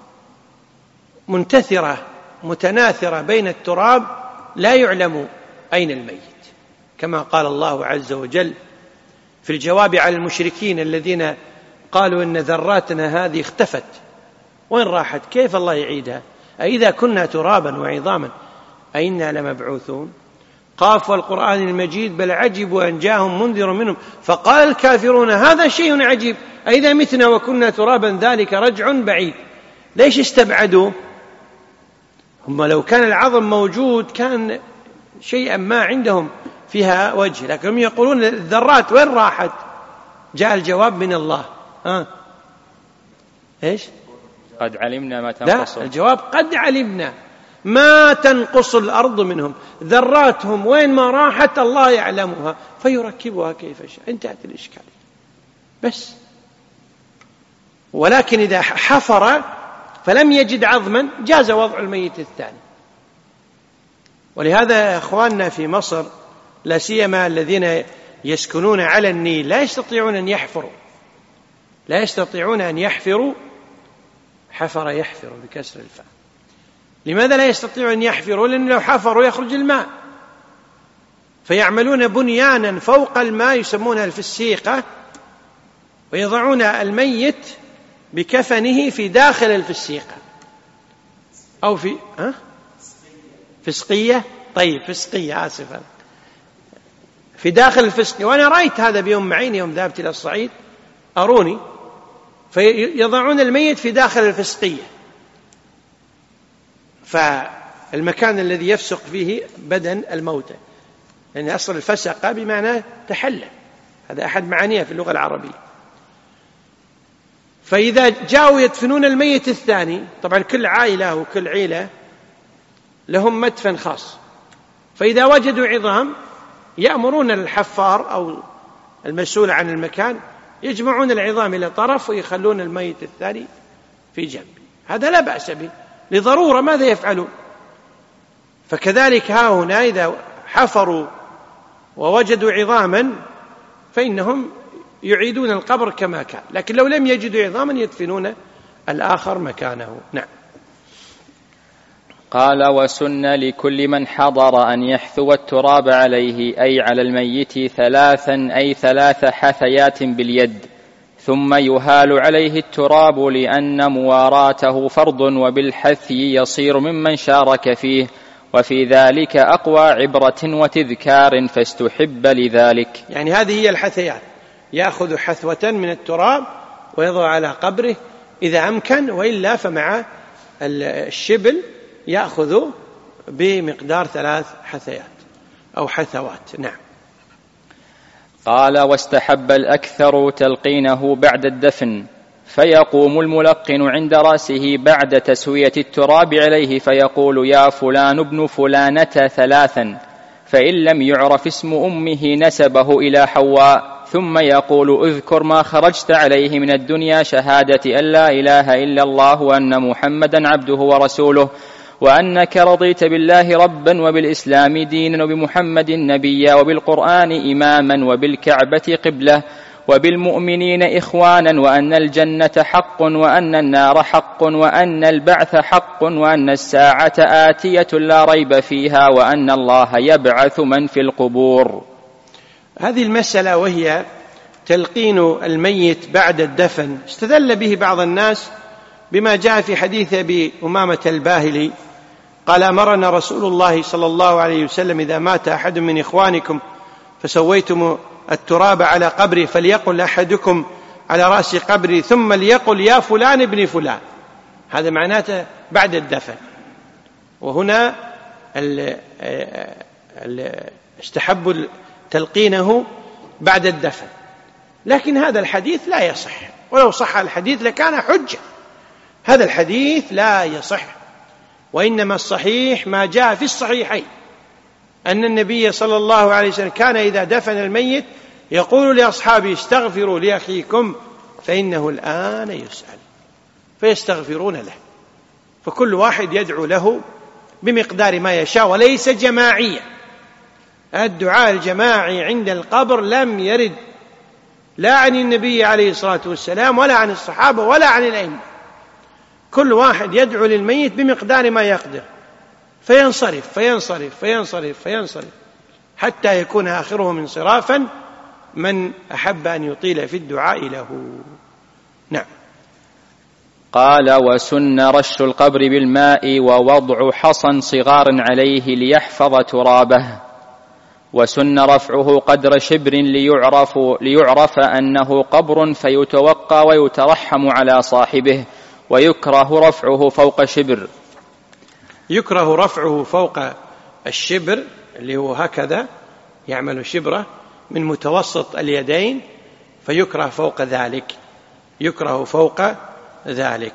منتثرة متناثرة بين التراب لا يعلم أين الميت، كما قال الله عز وجل في الجواب على المشركين الذين قالوا إن ذراتنا هذه اختفت، وين راحت؟ كيف الله يعيدها؟ أإذا كنا ترابا وعظاما أئنا لمبعوثون؟ قاف والقرآن المجيد بل عجبوا أن جاءهم منذر منهم فقال الكافرون هذا شيء عجيب أئذا متنا وكنا ترابا ذلك رجع بعيد. ليش استبعدوا؟ هم لو كان العظم موجود كان شيئا ما عندهم فيها وجه، لكنهم يقولون الذرات وين راحت؟ جاء الجواب من الله. ها إيش؟ قد علمنا ما تنقص. الجواب قد علمنا ما تنقص الأرض منهم، ذراتهم وين ما راحت الله يعلمها فيركبها كيف شاء. انتهت الإشكالية بس. ولكن إذا حفر فلم يجد عظما جاز وضع الميت الثاني. ولهذا أخواننا في مصر لا سيما الذين يسكنون على النيل لا يستطيعون أن يحفروا لا يستطيعون أن يحفروا حفر يحفر بكسر الفاء. لماذا لا يستطيعون أن يحفروا؟ لأن لو حفروا يخرج الماء، فيعملون بنيانا فوق الماء يسمونها الفسيقة، ويضعون الميت بكفنه في داخل الفسيقة أو في أه؟ فسقية. طيب فسقية، آسفا، في داخل الفسقية. وأنا رأيت هذا بيوم عيني يوم ذهبت إلى الصعيد أروني، فيضعون الميت في داخل الفسقية، فالمكان الذي يفسق فيه بدن الموتى، لأن يعني أصل الفسقة بمعنى تحلل، هذا أحد معانيها في اللغة العربية. فإذا جاءوا يدفنون الميت الثاني، طبعا كل عائلة وكل عيلة لهم مدفن خاص، فإذا وجدوا عظام يأمرون الحفار أو المسؤول عن المكان يجمعون العظام إلى طرف ويخلون الميت الثاني في جنب. هذا لا بأس به لضرورة، ماذا يفعلون؟ فكذلك ها هنا إذا حفروا ووجدوا عظاما فإنهم يعيدون القبر كما كان، لكن لو لم يجدوا عظاما يدفنون الآخر مكانه. نعم. قال: وسن لكل من حضر أن يحثو التراب عليه أي على الميت ثلاثا أي ثلاث حثيات باليد، ثم يهال عليه التراب لأن مواراته فرض، وبالحثي يصير ممن شارك فيه، وفي ذلك أقوى عبرة وتذكار فاستحب لذلك. يعني هذه هي الحثيات، يأخذ حثوة من التراب ويضع على قبره إذا أمكن، وإلا فمع الشبل يأخذ بمقدار ثلاث حثيات أو حثوات. نعم. قال: واستحب الأكثر تلقينه بعد الدفن، فيقوم الملقن عند رأسه بعد تسوية التراب عليه فيقول: يا فلان ابن فلانة ثلاثا، فإن لم يعرف اسم أمه نسبه إلى حواء، ثم يقول: اذكر ما خرجت عليه من الدنيا، شهادة أن لا إله إلا الله وأن محمدا عبده ورسوله، وأنك رضيت بالله ربا وبالإسلام دينا وبمحمد نبيا وبالقرآن إماما وبالكعبة قبلة وبالمؤمنين إخوانا، وأن الجنة حق وأن النار حق وأن البعث حق وأن الساعة آتية لا ريب فيها وأن الله يبعث من في القبور. هذه المسألة وهي تلقين الميت بعد الدفن استدل به بعض الناس بما جاء في حديث أبي أمامة الباهلي قال: أمرنا رسول الله صلى الله عليه وسلم: إذا مات أحد من إخوانكم فسويتم التراب على قبري فليقل أحدكم على رأس قبري ثم ليقل: يا فلان ابن فلان. هذا معناته بعد الدفن. وهنا ال ال استحبوا تلقينه بعد الدفن، لكن هذا الحديث لا يصح، ولو صح الحديث لكان حجة. هذا الحديث لا يصح، وإنما الصحيح ما جاء في الصحيحين أن النبي صلى الله عليه وسلم كان إذا دفن الميت يقول لأصحابه: استغفروا لأخيكم فإنه الآن يسأل، فيستغفرون له، فكل واحد يدعو له بمقدار ما يشاء، وليس جماعيا. الدعاء الجماعي عند القبر لم يرد لا عن النبي عليه الصلاة والسلام ولا عن الصحابة ولا عن الأئمة. كل واحد يدعو للميت بمقدار ما يقدر، فينصرف فينصرف فينصرف فينصرف حتى يكون آخره انصرافا من أحب أن يطيل في الدعاء له. نعم. قال: وسن رش القبر بالماء ووضع حصى صغار عليه ليحفظ ترابه، وسن رفعه قدر شبر ليعرف, ليعرف أنه قبر فيتوقى ويترحم على صاحبه، ويكره رفعه فوق شبر. يكره رفعه فوق الشبر اللي هو هكذا يعمل شبرة من متوسط اليدين، فيكره فوق ذلك، يكره فوق ذلك.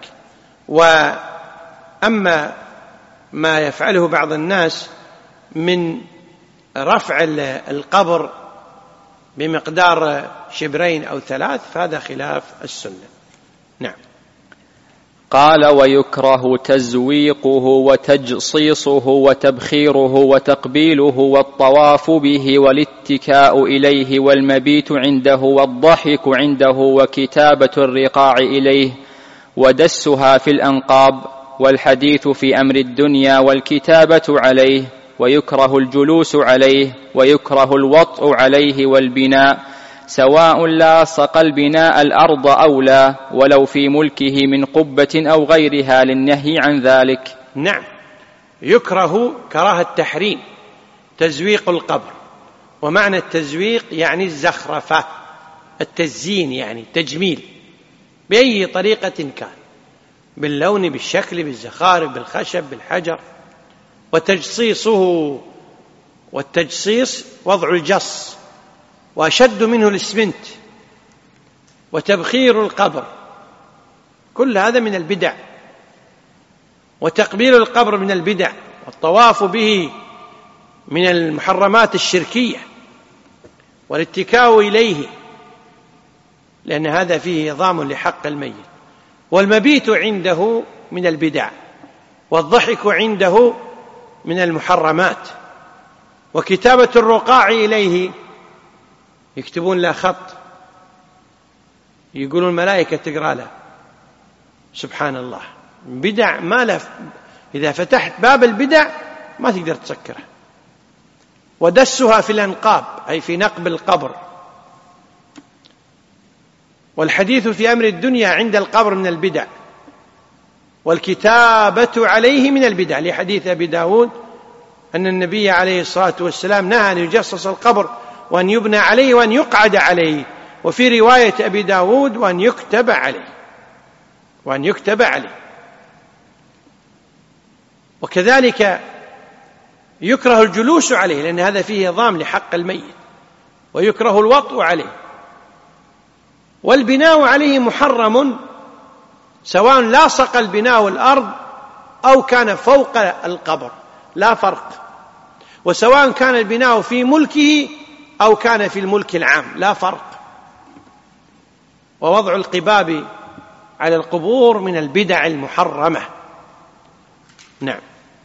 وأما ما يفعله بعض الناس من رفع القبر بمقدار شبرين أو ثلاث فهذا خلاف السنة. نعم. قال: ويكره تزويقه وتجصيصه وتبخيره وتقبيله والطواف به والاتكاء إليه والمبيت عنده والضحك عنده وكتابة الرقاع إليه ودسها في الأنقاب والحديث في أمر الدنيا والكتابة عليه، ويكره الجلوس عليه، ويكره الوطء عليه والبناء، سواء لاصق البناء الأرض أو لا، ولو في ملكه من قبة أو غيرها للنهي عن ذلك. نعم، يكره كراهة تحريم تزويق القبر، ومعنى التزويق يعني الزخرفة، التزيين يعني تجميل بأي طريقة كان، باللون بالشكل بالزخارف بالخشب بالحجر. وتجصيصه، والتجصيص وضع الجص وأشد منه الإسمنت. وتبخير القبر، كل هذا من البدع. وتقبيل القبر من البدع، والطواف به من المحرمات الشركية، والاتكاء إليه لأن هذا فيه إعظام لحق الميت. والمبيت عنده من البدع، والضحك عنده من المحرمات. وكتابة الرقاع إليه، يكتبون له خط يقولون الملائكة تقرأ له، سبحان الله، بدع ما له. إذا فتحت باب البدع ما تقدر تسكره. ودسها في الأنقاب أي في نقب القبر. والحديث في أمر الدنيا عند القبر من البدع. والكتابة عليه من البدع، لحديث أبي داود أن النبي عليه الصلاة والسلام نهى أن يجصص القبر وأن يبنى عليه وأن يقعد عليه. وفي رواية أبي داود وأن يكتب عليه، وأن يكتب عليه. وكذلك يكره الجلوس عليه لأن هذا فيه إعظام لحق الميت. ويكره الوطء عليه. والبناء عليه محرم سواء لاصق البناء الأرض أو كان فوق القبر لا فرق، وسواء كان البناء في ملكه أو كان في الملك العام لا فرق. ووضع القباب على القبور من البدع المحرمة. نعم.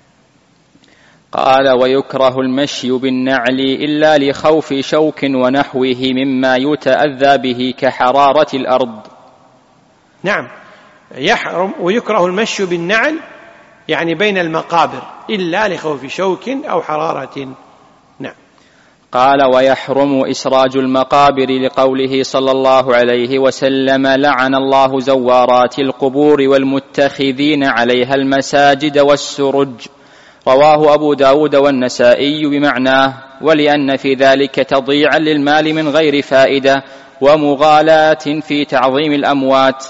قال: ويكره المشي بالنعل إلا لخوف شوك ونحوه مما يتأذى به كحرارة الأرض. نعم، يحرم ويكره المشي بالنعل يعني بين المقابر إلا لخوف شوك أو حرارة. نعم. قال: ويحرم إسراج المقابر لقوله صلى الله عليه وسلم: لعن الله زوارات القبور والمتخذين عليها المساجد والسرج. رواه أبو داود والنسائي بمعناه، ولأن في ذلك تضييعا للمال من غير فائدة ومغالاة في تعظيم الأموات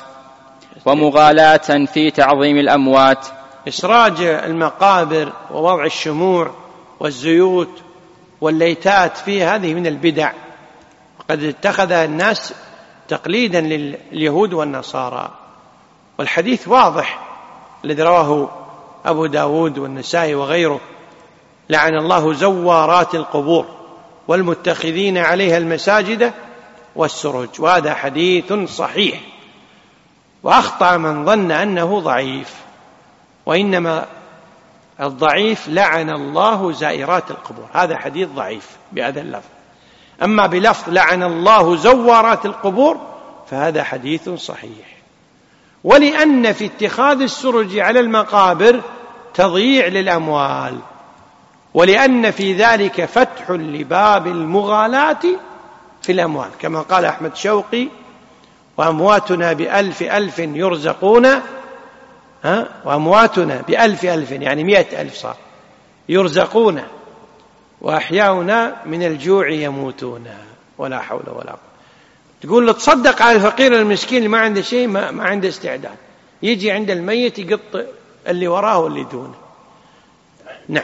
ومغالاة في تعظيم الأموات. إسراج المقابر ووضع الشموع والزيوت والليتات فيه هذه من البدع، وقد اتخذها الناس تقليدا لليهود والنصارى. والحديث واضح الذي رواه أبو داود والنسائي وغيره: لعن الله زوارات القبور والمتخذين عليها المساجد والسرج. وهذا حديث صحيح، وأخطأ من ظن أنه ضعيف، وإنما الضعيف لعن الله زائرات القبور، هذا حديث ضعيف بهذا اللفظ. أما بلفظ لعن الله زوارات القبور فهذا حديث صحيح. ولأن في اتخاذ السرج على المقابر تضييع للأموال، ولأن في ذلك فتح لباب المغالاة في الأموال، كما قال أحمد شوقي: وأمواتنا بألف ألف يرزقون، ها وأمواتنا بألف ألف يعني مئة ألف صار يرزقون، وأحياؤنا من الجوع يموتون ولا حول ولا قوة. تقول له تصدق على الفقير المسكين اللي ما عنده شيء، ما, ما عنده استعداد، يجي عند الميت يقط اللي وراه واللي دونه. نعم.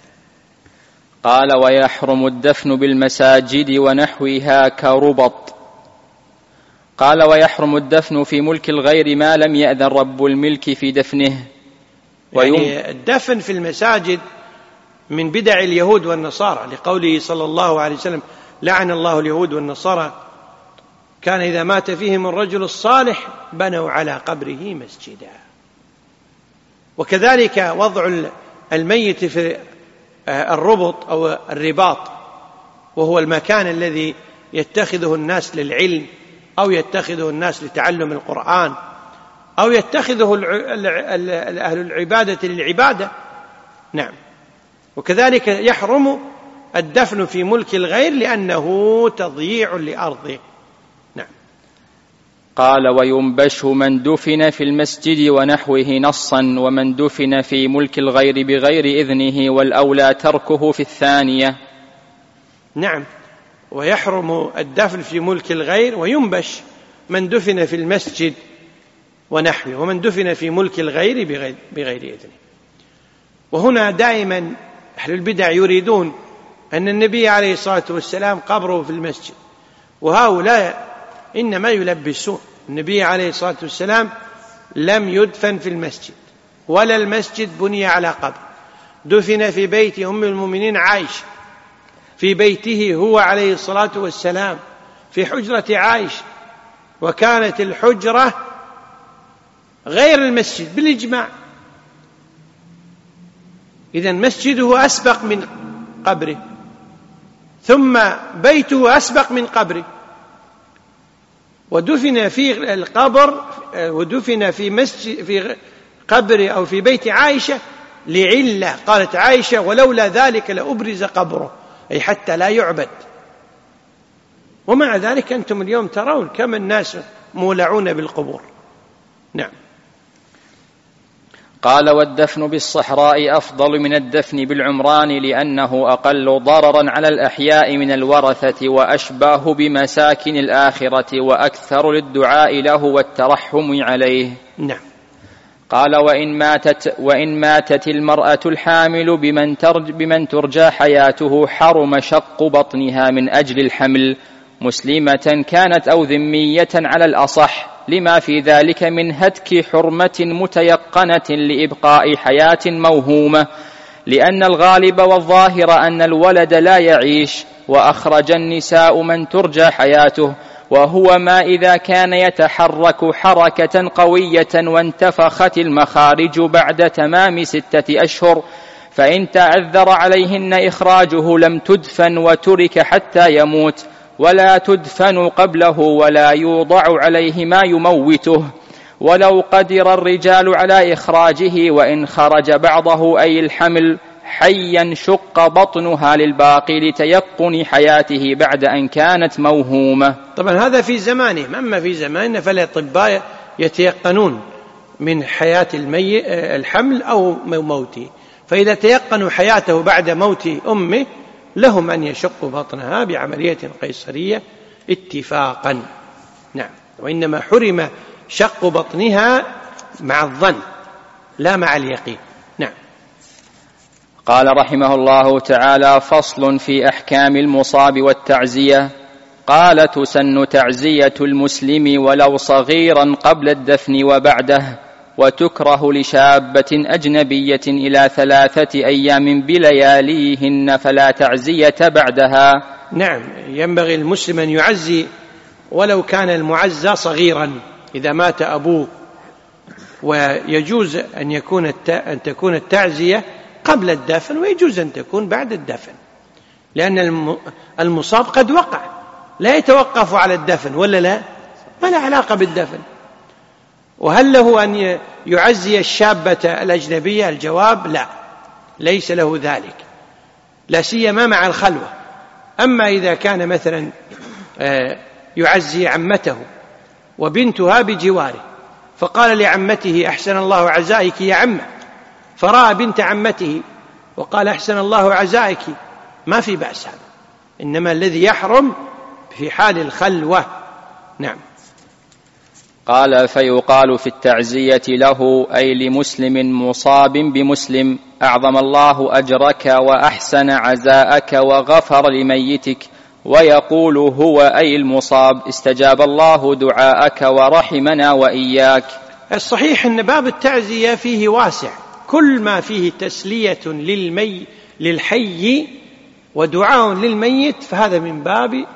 قال: ويحرم الدفن بالمساجد ونحوها كربط. قال: ويحرم الدفن في ملك الغير ما لم يأذن رب الملك في دفنه. يعني الدفن في المساجد من بدع اليهود والنصارى، لقوله صلى الله عليه وسلم: لعن الله اليهود والنصارى، كان إذا مات فيهم الرجل الصالح بنوا على قبره مسجدا. وكذلك وضع الميت في الربط أو الرباط، وهو المكان الذي يتخذه الناس للعلم أو يتخذه الناس لتعلم القرآن أو يتخذه أهل العبادة للعبادة. نعم. وكذلك يحرم الدفن في ملك الغير لأنه تضييع لأرضه. نعم. قال: وينبش من دفن في المسجد ونحوه نصا، ومن دفن في ملك الغير بغير إذنه، والأولى تركه في الثانية. نعم. ويحرم الدفن في ملك الغير، وينبش من دفن في المسجد ونحوه، ومن دفن في ملك الغير بغير, بغير إذنه. وهنا دائما أهل البدع يريدون أن النبي عليه الصلاة والسلام قبره في المسجد، وهؤلاء إنما يلبسون. النبي عليه الصلاة والسلام لم يدفن في المسجد، ولا المسجد بني على قبر، دفن في بيت أم المؤمنين عائشة، في بيته هو عليه الصلاة والسلام، في حجرة عائشة، وكانت الحجرة غير المسجد بالإجماع. إذن مسجده أسبق من قبره، ثم بيته أسبق من قبره، ودفن في القبر ودفن في مسجد في قبر أو في بيت عائشة لعلة، قالت عائشة: ولولا ذلك لأبرز قبره، أي حتى لا يعبد. ومع ذلك أنتم اليوم ترون كم الناس مولعون بالقبور. نعم. قال: والدفن بالصحراء أفضل من الدفن بالعمران، لأنه أقل ضررا على الأحياء من الورثة، وأشباه بمساكن الآخرة، وأكثر للدعاء له والترحم عليه. نعم. قال: وإن ماتت, وإن ماتت المرأة الحامل بمن, ترج بمن ترجى حياته حرم شق بطنها من أجل الحمل، مسلمة كانت أو ذمية على الأصح، لما في ذلك من هتك حرمة متيقنة لإبقاء حياة موهومة، لأن الغالب والظاهر أن الولد لا يعيش، وأخرج النساء من ترجى حياته، وهو ما إذا كان يتحرك حركة قوية وانتفخت المخارج بعد تمام ستة أشهر، فإن تعذر عليهن إخراجه لم تدفن وترك حتى يموت، ولا تدفن قبله ولا يوضع عليه ما يموته. ولو قدر الرجال على إخراجه وإن خرج بعضه أي الحمل حيا شق بطنها للباقي لتيقن حياته بعد أن كانت موهومة. طبعا هذا في زمانه، أما في زماننا فالأطباء يتيقنون من حياة المي... الحمل أو موته، فإذا تيقنوا حياته بعد موت أمه لهم أن يشقوا بطنها بعملية قيصرية اتفاقا. نعم، وإنما حرم شق بطنها مع الظن لا مع اليقين. نعم. قال رحمه الله تعالى: فصل في أحكام المصاب والتعزية. قال: تسن تعزية المسلم ولو صغيرا قبل الدفن وبعده، وتكره لشابة أجنبية إلى ثلاثة أيام بلياليهن، فلا تعزية بعدها. نعم، ينبغي المسلم أن يعزي ولو كان المعزى صغيرا إذا مات أبوه، ويجوز أن يكون أن تكون التعزية قبل الدفن، ويجوز أن تكون بعد الدفن، لأن المصاب قد وقع، لا يتوقف على الدفن ولا لا ما له علاقة بالدفن. وهل له أن يعزي الشابة الأجنبية؟ الجواب لا، ليس له ذلك، لا سيما مع الخلوة. أما إذا كان مثلا يعزي عمته وبنتها بجواره، فقال لعمته: أحسن الله عزائك يا عمة، فرأى بنت عمته وقال: أحسن الله عزائك، ما في بأس هذا، إنما الذي يحرم في حال الخلوة. نعم. قال: فيقال في التعزية له أي لمسلم مصاب بمسلم: أعظم الله أجرك وأحسن عزاءك وغفر لميتك. ويقول هو أي المصاب: استجاب الله دعاءك ورحمنا وإياك. الصحيح أن باب التعزية فيه واسع، كل ما فيه تسلية للمي للحي ودعاء للميت فهذا من باب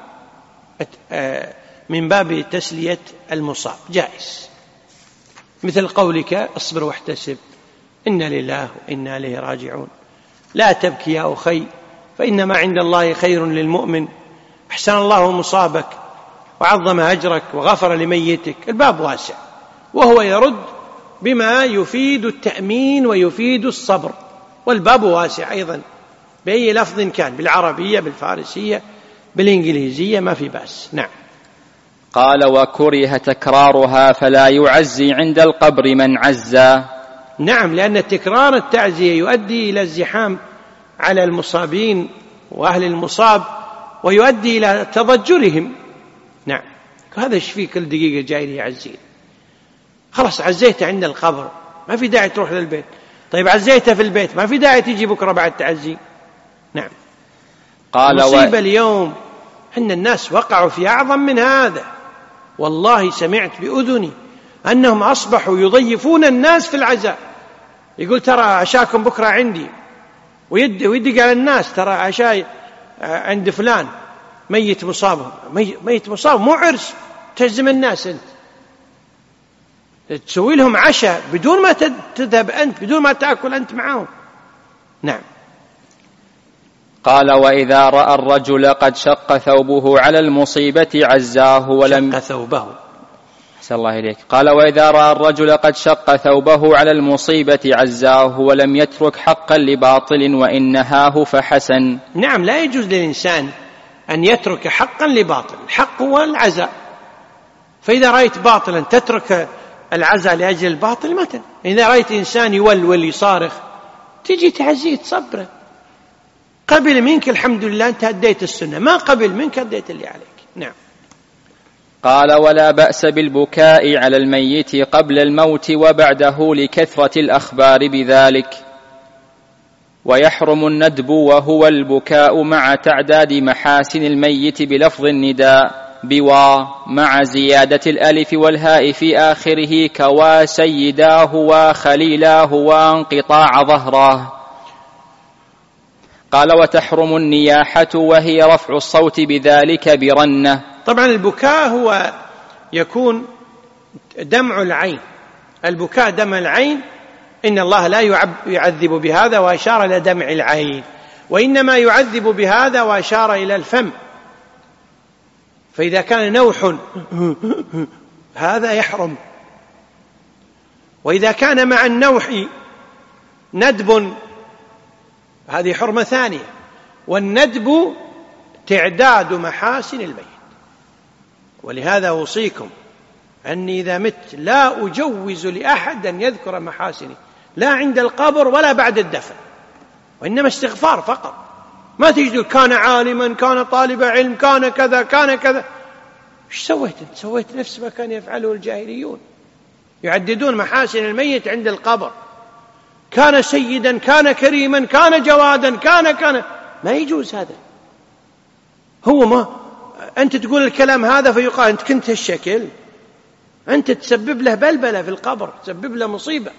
من باب تسلية المصاب جائز، مثل قولك: اصبر واحتسب، إنا لله وإنا إليه راجعون، لا تبكي يا أخي فإنما عند الله خير للمؤمن، أحسن الله مصابك وعظم أجرك وغفر لميتك. الباب واسع، وهو يرد بما يفيد التأمين ويفيد الصبر، والباب واسع أيضا بأي لفظ كان، بالعربية بالفارسية بالإنجليزية ما في بأس. نعم. قال: وكره تكرارها فلا يعزي عند القبر من عزى. نعم، لأن تكرار التعزية يؤدي إلى الزحام على المصابين وأهل المصاب، ويؤدي إلى تضجرهم. نعم، هذا ايش فيه كل دقيقة جاي يعزين؟ خلاص عزيته عند القبر، ما في داعي تروح للبيت. طيب عزيته في البيت، ما في داعي تيجي بكرة بعد تعزي. نعم. قال: مصيبة و... اليوم أن الناس وقعوا في أعظم من هذا. والله سمعت بأذني أنهم أصبحوا يضيفون الناس في العزاء، يقول: ترى عشاكم بكرة عندي، ويد ويدق على الناس: ترى عشاء عند فلان ميت مصاب. ميت مصاب مو عرس تجزم الناس، أنت تسوي لهم عشاء بدون ما تذهب أنت، بدون ما تأكل أنت معهم. نعم. قال: وإذا رأى الرجل قد شق ثوبه على المصيبة عزاه ولم شق ثوبه. أحسن الله إليك. قال: وإذا رأى الرجل قد شق ثوبه على المصيبة عزاه ولم يترك حقا لباطل وإن نهاه فحسن. نعم، لا يجوز للإنسان أن يترك حقا لباطل، الحق هو العزاء، فإذا رأيت باطلا تترك العزاء لأجل الباطل مثلا. إذا رأيت إنسان يولول يصارخ تجي تعزيه تصبره، قبل منك الحمد لله أنت أديت السنة، ما قبل منك أديت اللي عليك. نعم. قال: ولا بأس بالبكاء على الميت قبل الموت وبعده لكثرة الأخبار بذلك. ويحرم الندب وهو البكاء مع تعداد محاسن الميت بلفظ النداء بوا مع زيادة الألف والهاء في آخره كوا سيداه وخليلاه وانقطاع ظهراه. قال وتحرم النياحة وهي رفع الصوت بذلك برنة. طبعا البكاء هو يكون دمع العين، البكاء دمع العين، إن الله لا يعذب بهذا وأشار إلى دمع العين، وإنما يعذب بهذا وأشار إلى الفم. فإذا كان نوح هذا يحرم، وإذا كان مع النوح ندب هذه حرمة ثانية. والندب تعداد محاسن الميت، ولهذا أوصيكم أني إذا مت لا أجوز لأحد أن يذكر محاسني، لا عند القبر ولا بعد الدفن، وإنما استغفار فقط. ما تجد كان عالما، كان طالب علم، كان كذا كان كذا. ايش سويت انت؟ سويت نفس ما كان يفعله الجاهليون، يعددون محاسن الميت عند القبر. كان سيدا، كان كريما، كان جوادا، كان كان ما يجوز هذا. هو ما أنت تقول الكلام هذا فيقال أنت كنت هالشكل، أنت تسبب له بلبلة في القبر، تسبب له مصيبة.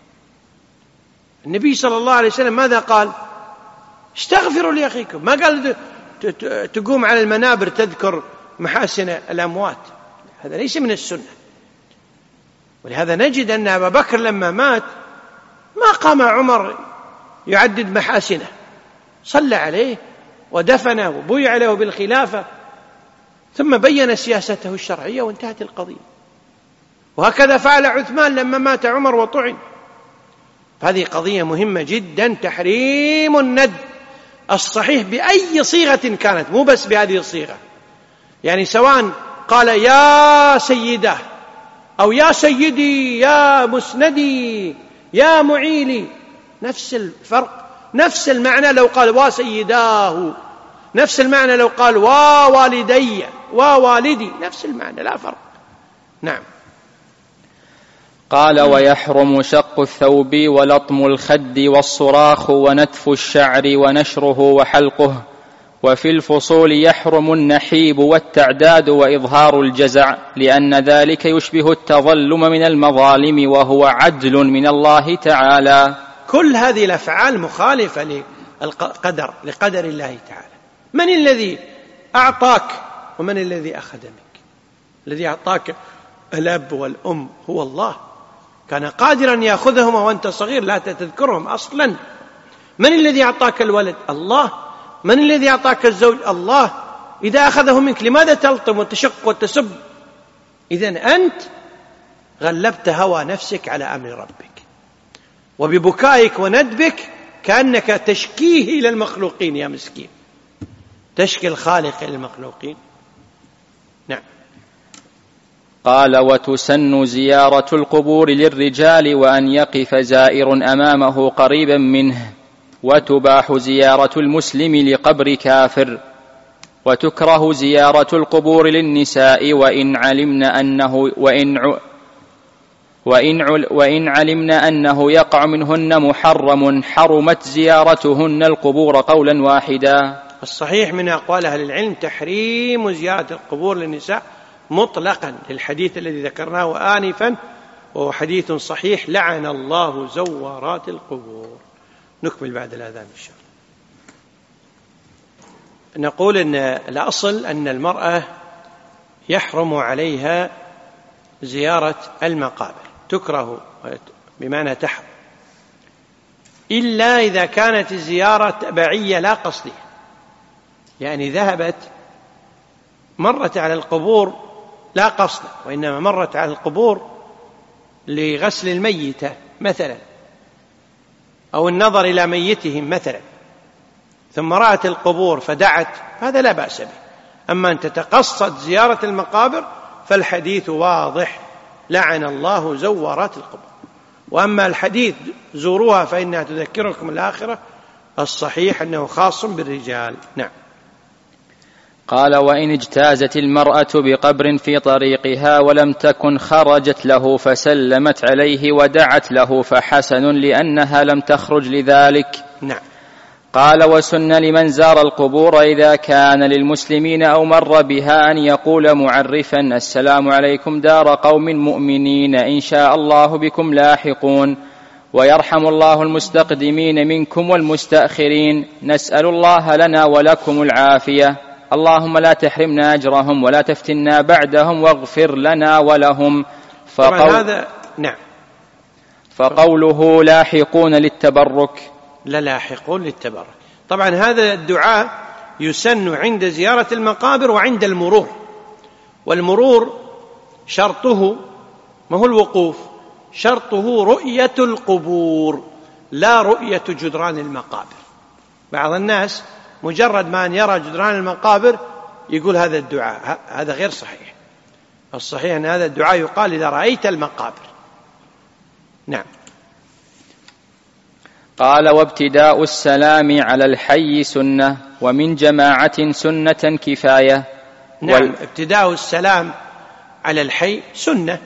النبي صلى الله عليه وسلم ماذا قال؟ استغفروا لأخيكم. ما قال تقوم على المنابر تذكر محاسن الأموات، هذا ليس من السنة. ولهذا نجد أن أبا بكر لما مات ما قام عمر يعدد محاسنه، صلى عليه ودفنه وبويع له بالخلافة، ثم بين سياسته الشرعية وانتهت القضية. وهكذا فعل عثمان لما مات عمر وطعن. هذه قضية مهمة جدا، تحريم الندب الصحيح بأي صيغة كانت، مو بس بهذه الصيغة. يعني سواء قال يا سيده أو يا سيدي، يا مسندي، يا معيلي، نفس الفرق، نفس المعنى لو قال وسيداه، نفس المعنى لو قال ووالدي ووالدي، نفس المعنى، لا فرق. نعم. قال ويحرم شق الثوب ولطم الخد والصراخ ونتف الشعر ونشره وحلقه. وفي الفصول يحرم النحيب والتعداد وإظهار الجزع، لأن ذلك يشبه التظلم من المظالم وهو عدل من الله تعالى. كل هذه الأفعال مخالفة للقدر، لقدر الله تعالى. من الذي أعطاك ومن الذي أخذ منك؟ الذي أعطاك الأب والأم هو الله، كان قادرا يأخذهما وأنت صغير لا تذكرهم أصلا. من الذي أعطاك الولد؟ الله. من الذي أعطاك الزوج؟ الله. إذا أخذه منك لماذا تلطم وتشق وتسب؟ إذن أنت غلبت هوى نفسك على أمر ربك، وببكائك وندبك كأنك تشكيه إلى المخلوقين. يا مسكين، تشكي الخالق إلى المخلوقين. نعم. قال وتسن زيارة القبور للرجال وأن يقف زائر أمامه قريبا منه، وتباح زيارة المسلم لقبر كافر. وتكره زيارة القبور للنساء وإن علمنا أنه وإن ع وإن, وإن علمنا أنه يقع منهن محرم حرمت زيارتهن القبور قولا واحدا. الصحيح من أقوال أهل العلم تحريم زيارة القبور للنساء مطلقا، للحديث الذي ذكرناه آنفا، وهو حديث صحيح: لعن الله زوارات القبور. نكمل بعد الأذان إن شاء الله. نقول أن الأصل أن المرأة يحرم عليها زيارة المقابر، تكره بمعنى تحرم، إلا إذا كانت الزيارة تبعية لا قصدية، يعني ذهبت مرت على القبور لا قصدا، وإنما مرت على القبور لغسل الميتة مثلا، أو النظر إلى ميتهم مثلا، ثم رأت القبور فدعت، هذا لا بأس به. أما أن تتقصد زيارة المقابر فالحديث واضح: لعن الله زوارات القبور. وأما الحديث زوروها فإنها تذكركم الآخرة، الصحيح أنه خاص بالرجال. نعم. قال وإن اجتازت المرأة بقبر في طريقها ولم تكن خرجت له فسلمت عليه ودعت له فحسن، لأنها لم تخرج لذلك. نعم. قال: وسن لمن زار القبور إذا كان للمسلمين أو مر بها أن يقول معرفا: السلام عليكم دار قوم مؤمنين، إن شاء الله بكم لاحقون، ويرحم الله المستقدمين منكم والمستأخرين، نسأل الله لنا ولكم العافية، اللهم لا تحرمنا أجرهم ولا تفتنا بعدهم واغفر لنا ولهم. فقول هذا نعم. فقوله لاحقون للتبرك، لا لاحقون للتبرك. طبعا هذا الدعاء يسن عند زيارة المقابر وعند المرور، والمرور شرطه ما هو الوقوف، شرطه رؤية القبور لا رؤية جدران المقابر. بعض الناس مجرد ما أن يرى جدران المقابر يقول هذا الدعاء، هذا غير صحيح. الصحيح أن هذا الدعاء يقال إذا رأيت المقابر. نعم. قال: وابتداء السلام على الحي سنة، ومن جماعة سنة كفاية. نعم وال... ابتداء السلام على الحي سنة،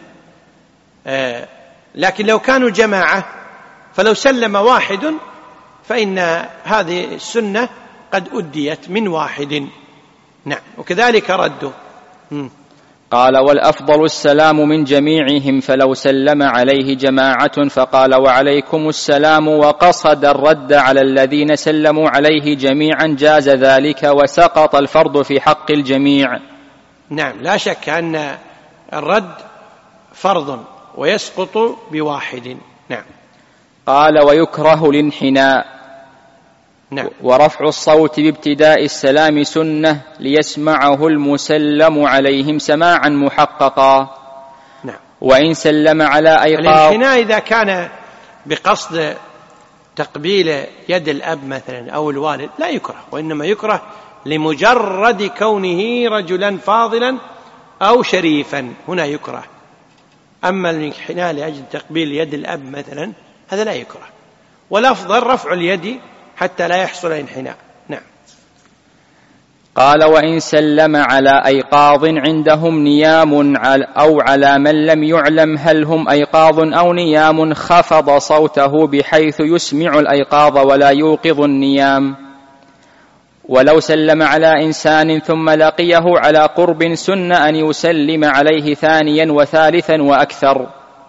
آه لكن لو كانوا جماعة فلو سلم واحد فإن هذه السنة قد أديت من واحد. نعم. وكذلك رده. م. قال: والأفضل السلام من جميعهم، فلو سلم عليه جماعة فقال وعليكم السلام وقصد الرد على الذين سلموا عليه جميعا جاز ذلك، وسقط الفرض في حق الجميع. نعم، لا شك أن الرد فرض ويسقط بواحد. نعم. قال: ويكره الانحناء. نعم. ورفع الصوت بابتداء السلام سنة ليسمعه المسلم عليهم سماعا محققا. نعم. وإن سلم على أيقاظ، الانحناء إذا كان بقصد تقبيل يد الأب مثلا أو الوالد لا يكره، وإنما يكره لمجرد كونه رجلا فاضلا أو شريفا، هنا يكره. أما الانحناء لأجل تقبيل يد الأب مثلا هذا لا يكره، والأفضل رفع اليد حتى لا يحصل انحناء. نعم. قال: وإن سلم على أيقاظ عندهم نيام أو على من لم يعلم هل هم أيقاظ أو نيام خفض صوته بحيث يسمع الأيقاظ ولا يوقظ النيام. ولو سلم على إنسان ثم لقيه على قرب سن أن يسلم عليه ثانيا وثالثا وأكثر،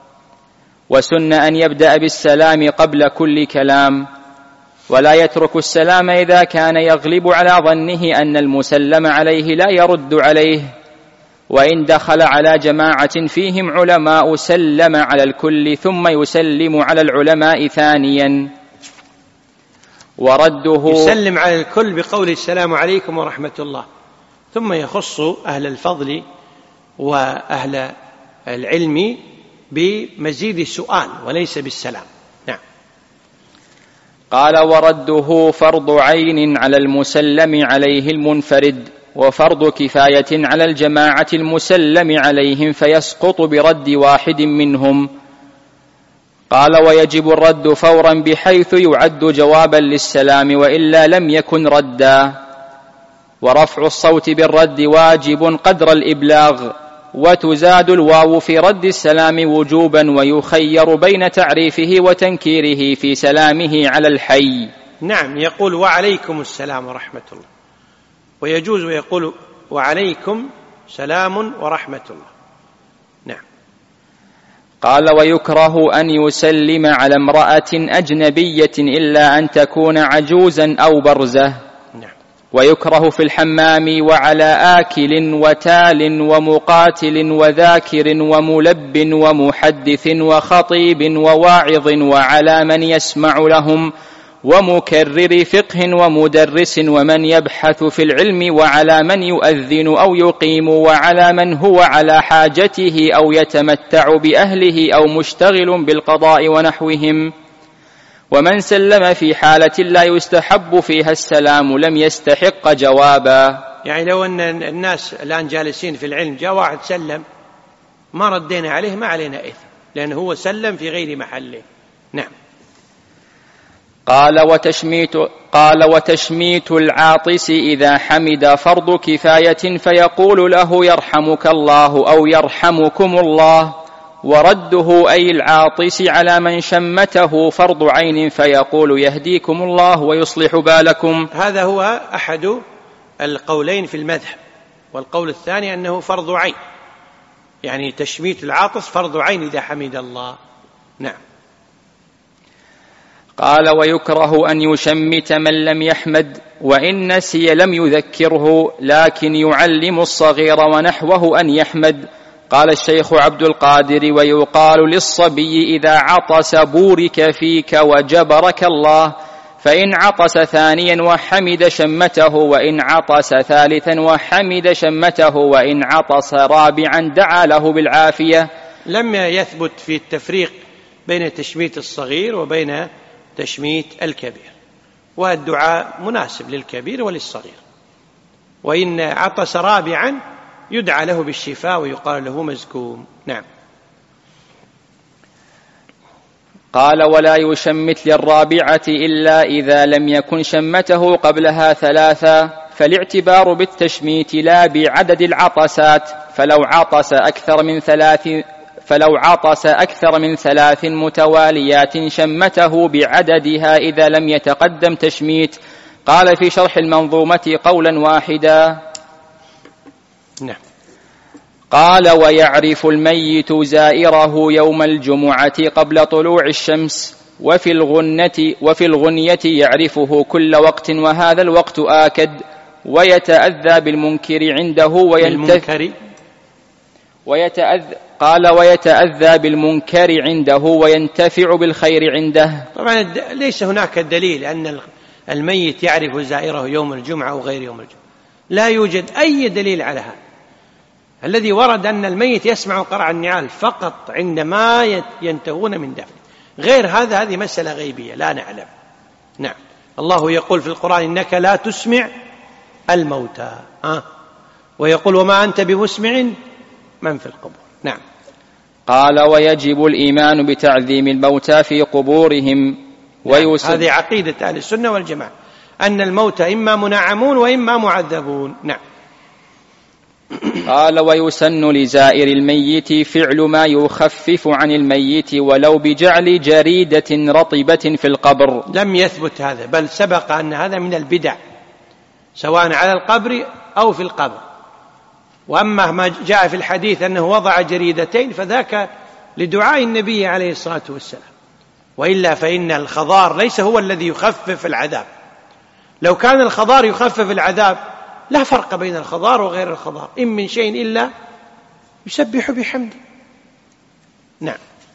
وسن أن يبدأ بالسلام قبل كل كلام، ولا يترك السلام إذا كان يغلب على ظنه أن المسلم عليه لا يرد عليه. وإن دخل على جماعة فيهم علماء سلم على الكل ثم يسلم على العلماء ثانيا. ورده يسلم على الكل بقول السلام عليكم ورحمة الله، ثم يخص أهل الفضل وأهل العلم بمزيد السؤال وليس بالسلام. نعم. قال: ورده فرض عين على المسلم عليه المنفرد، وفرض كفاية على الجماعة المسلم عليهم، فيسقط برد واحد منهم. قال: ويجب الرد فورا بحيث يعد جوابا للسلام وإلا لم يكن ردا. ورفع الصوت بالرد واجب قدر الإبلاغ، وتزاد الواو في رد السلام وجوبا، ويخير بين تعريفه وتنكيره في سلامه على الحي. نعم، يقول وعليكم السلام ورحمة الله، ويجوز ويقول وعليكم سلام ورحمة الله. نعم. قال: ويكره أن يسلم على امرأة أجنبية إلا أن تكون عجوزا أو برزة. نعم. ويكره في الحمام وعلى آكل وتال ومقاتل وذاكر وملب ومحدث وخطيب وواعظ وعلى من يسمع لهم ومكرر فقه ومدرس ومن يبحث في العلم وعلى من يؤذن أو يقيم وعلى من هو على حاجته أو يتمتع بأهله أو مشتغل بالقضاء ونحوهم. ومن سلم في حالة لا يستحب فيها السلام لم يستحق جوابا. يعني لو أن الناس الآن جالسين في العلم جاء واحد سلم ما ردينا عليه ما علينا إثم، لأنه هو سلم في غير محله. نعم. قال: وتشميت, قال وتشميت العاطس إذا حمد فرض كفاية، فيقول له يرحمك الله أو يرحمكم الله، ورده أي العاطس على من شمته فرض عين، فيقول يهديكم الله ويصلح بالكم. هذا هو أحد القولين في المذهب، والقول الثاني أنه فرض عين، يعني تشميت العاطس فرض عين إذا حمد الله. نعم. قال ويكره أن يشمت من لم يحمد، وإن نسي لم يذكره، لكن يعلم الصغير ونحوه أن يحمد. قال الشيخ عبد القادر ويقال للصبي إذا عطس بورك فيك وجبرك الله، فإن عطس ثانيا وحمد شمته، وإن عطس ثالثا وحمد شمته، وإن عطس رابعا دعا له بالعافية. لم يثبت في التفريق بين تشميت الصغير وبين تشميت الكبير، والدعاء مناسب للكبير وللصغير. وإن عطس رابعا يدعى له بالشفاء ويقال له مزكوم. نعم. قال ولا يشمت للرابعة إلا إذا لم يكن شمته قبلها ثلاثا، فالاعتبار بالتشميت لا بعدد العطسات، فلو عطس أكثر من ثلاث فلو عطس أكثر من ثلاث متواليات شمته بعددها إذا لم يتقدم تشميت. قال في شرح المنظومة قولا واحدا. نعم. قال ويعرف الميت زائره يوم الجمعة قبل طلوع الشمس، وفي الغنة, وفي الغنية يعرفه كل وقت، وهذا الوقت آكد، ويتأذى بالمنكر عنده وينتفع ويتأذى قال ويتأذى بالمنكر عنده وينتفع بالخير عنده. طبعا ليس هناك دليل أن الميت يعرف زائره يوم الجمعة أو غير يوم الجمعة، لا يوجد أي دليل على هذا. الذي ورد أن الميت يسمع قرع النعال فقط عندما ينتهون من دفن، غير هذا هذه مسألة غيبية لا نعلم. نعم. الله يقول في القرآن إنك لا تسمع الموتى، أه؟ ويقول وما أنت بمسمع من في القبور. نعم. قال ويجب الإيمان بتعظيم الموتى في قبورهم. نعم. هذه عقيدة أهل السنة والجماعة، أن الموتى إما منعمون وإما معذبون. نعم. قال ويسن لزائر الميت فعل ما يخفف عن الميت ولو بجعل جريدة رطبة في القبر. لم يثبت هذا، بل سبق أن هذا من البدع سواء على القبر أو في القبر. وأما ما جاء في الحديث أنه وضع جريدتين فذاك لدعاء النبي عليه الصلاة والسلام، وإلا فإن الخضار ليس هو الذي يخفف العذاب. لو كان الخضار يخفف العذاب لا فرق بين الخضار وغير الخضار، إن من شيء إلا يسبح بحمده. نعم.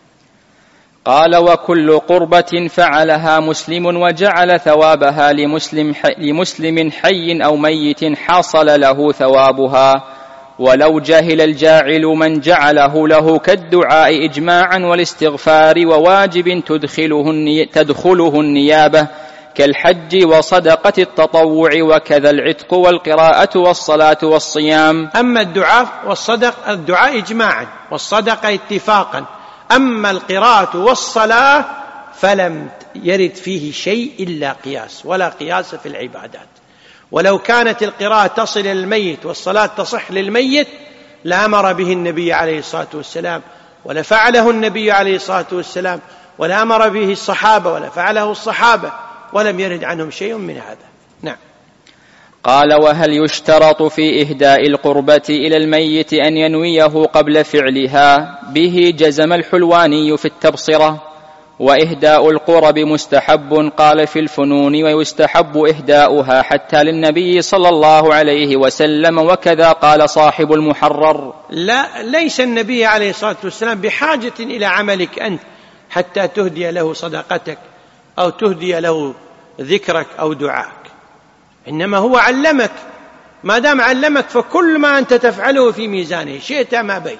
قال وكل قربة فعلها مسلم وجعل ثوابها لمسلم حي, لمسلم حي أو ميت حصل له ثوابها، ولو جهل الجاعل من جعله له كالدعاء إجماعا والاستغفار وواجب تدخله, الني... تدخله النيابة كالحج وصدقة التطوع، وكذا العتق والقراءة والصلاة والصيام. أما الدعاء والصدق الدعاء إجماعا والصدقة اتفاقا، أما القراءة والصلاة فلم يرد فيه شيء إلا قياس، ولا قياس في العبادات. ولو كانت القراءة تصل للميت والصلاة تصح للميت لأمر به النبي عليه الصلاة والسلام، ولفعله النبي عليه الصلاة والسلام، ولأمر به الصحابة ولفعله الصحابة، ولم يرد عنهم شيء من هذا. نعم. قال وهل يشترط في إهداء القربة إلى الميت أن ينويه قبل فعلها؟ به جزم الحلواني في التبصرة. وإهداء القرب مستحب، قال في الفنون، ويستحب إهداؤها حتى للنبي صلى الله عليه وسلم، وكذا قال صاحب المحرر. لا، ليس النبي عليه الصلاة والسلام بحاجة إلى عملك أنت حتى تهدي له صدقتك أو تهدي له ذكرك أو دعاك، إنما هو علمك. ما دام علمك فكل ما أنت تفعله في ميزانه شئت ما بيت،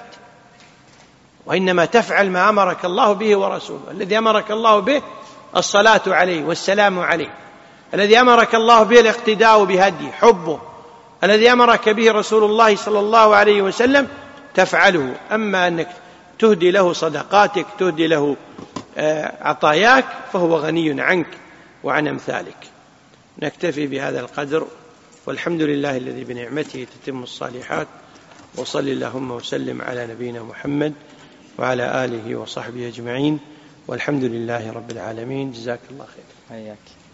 وإنما تفعل ما أمرك الله به ورسوله. الذي أمرك الله به الصلاة عليه والسلام عليه، الذي أمرك الله به الاقتداء بهدي حبه، الذي أمرك به رسول الله صلى الله عليه وسلم تفعله. أما أنك تهدي له صدقاتك تهدي له عطاياك فهو غني عنك وعن أمثالك. نكتفي بهذا القدر، والحمد لله الذي بنعمته تتم الصالحات، وصل اللهم وسلم على نبينا محمد وعلى آله وصحبه أجمعين، والحمد لله رب العالمين. جزاك الله خير. حياك.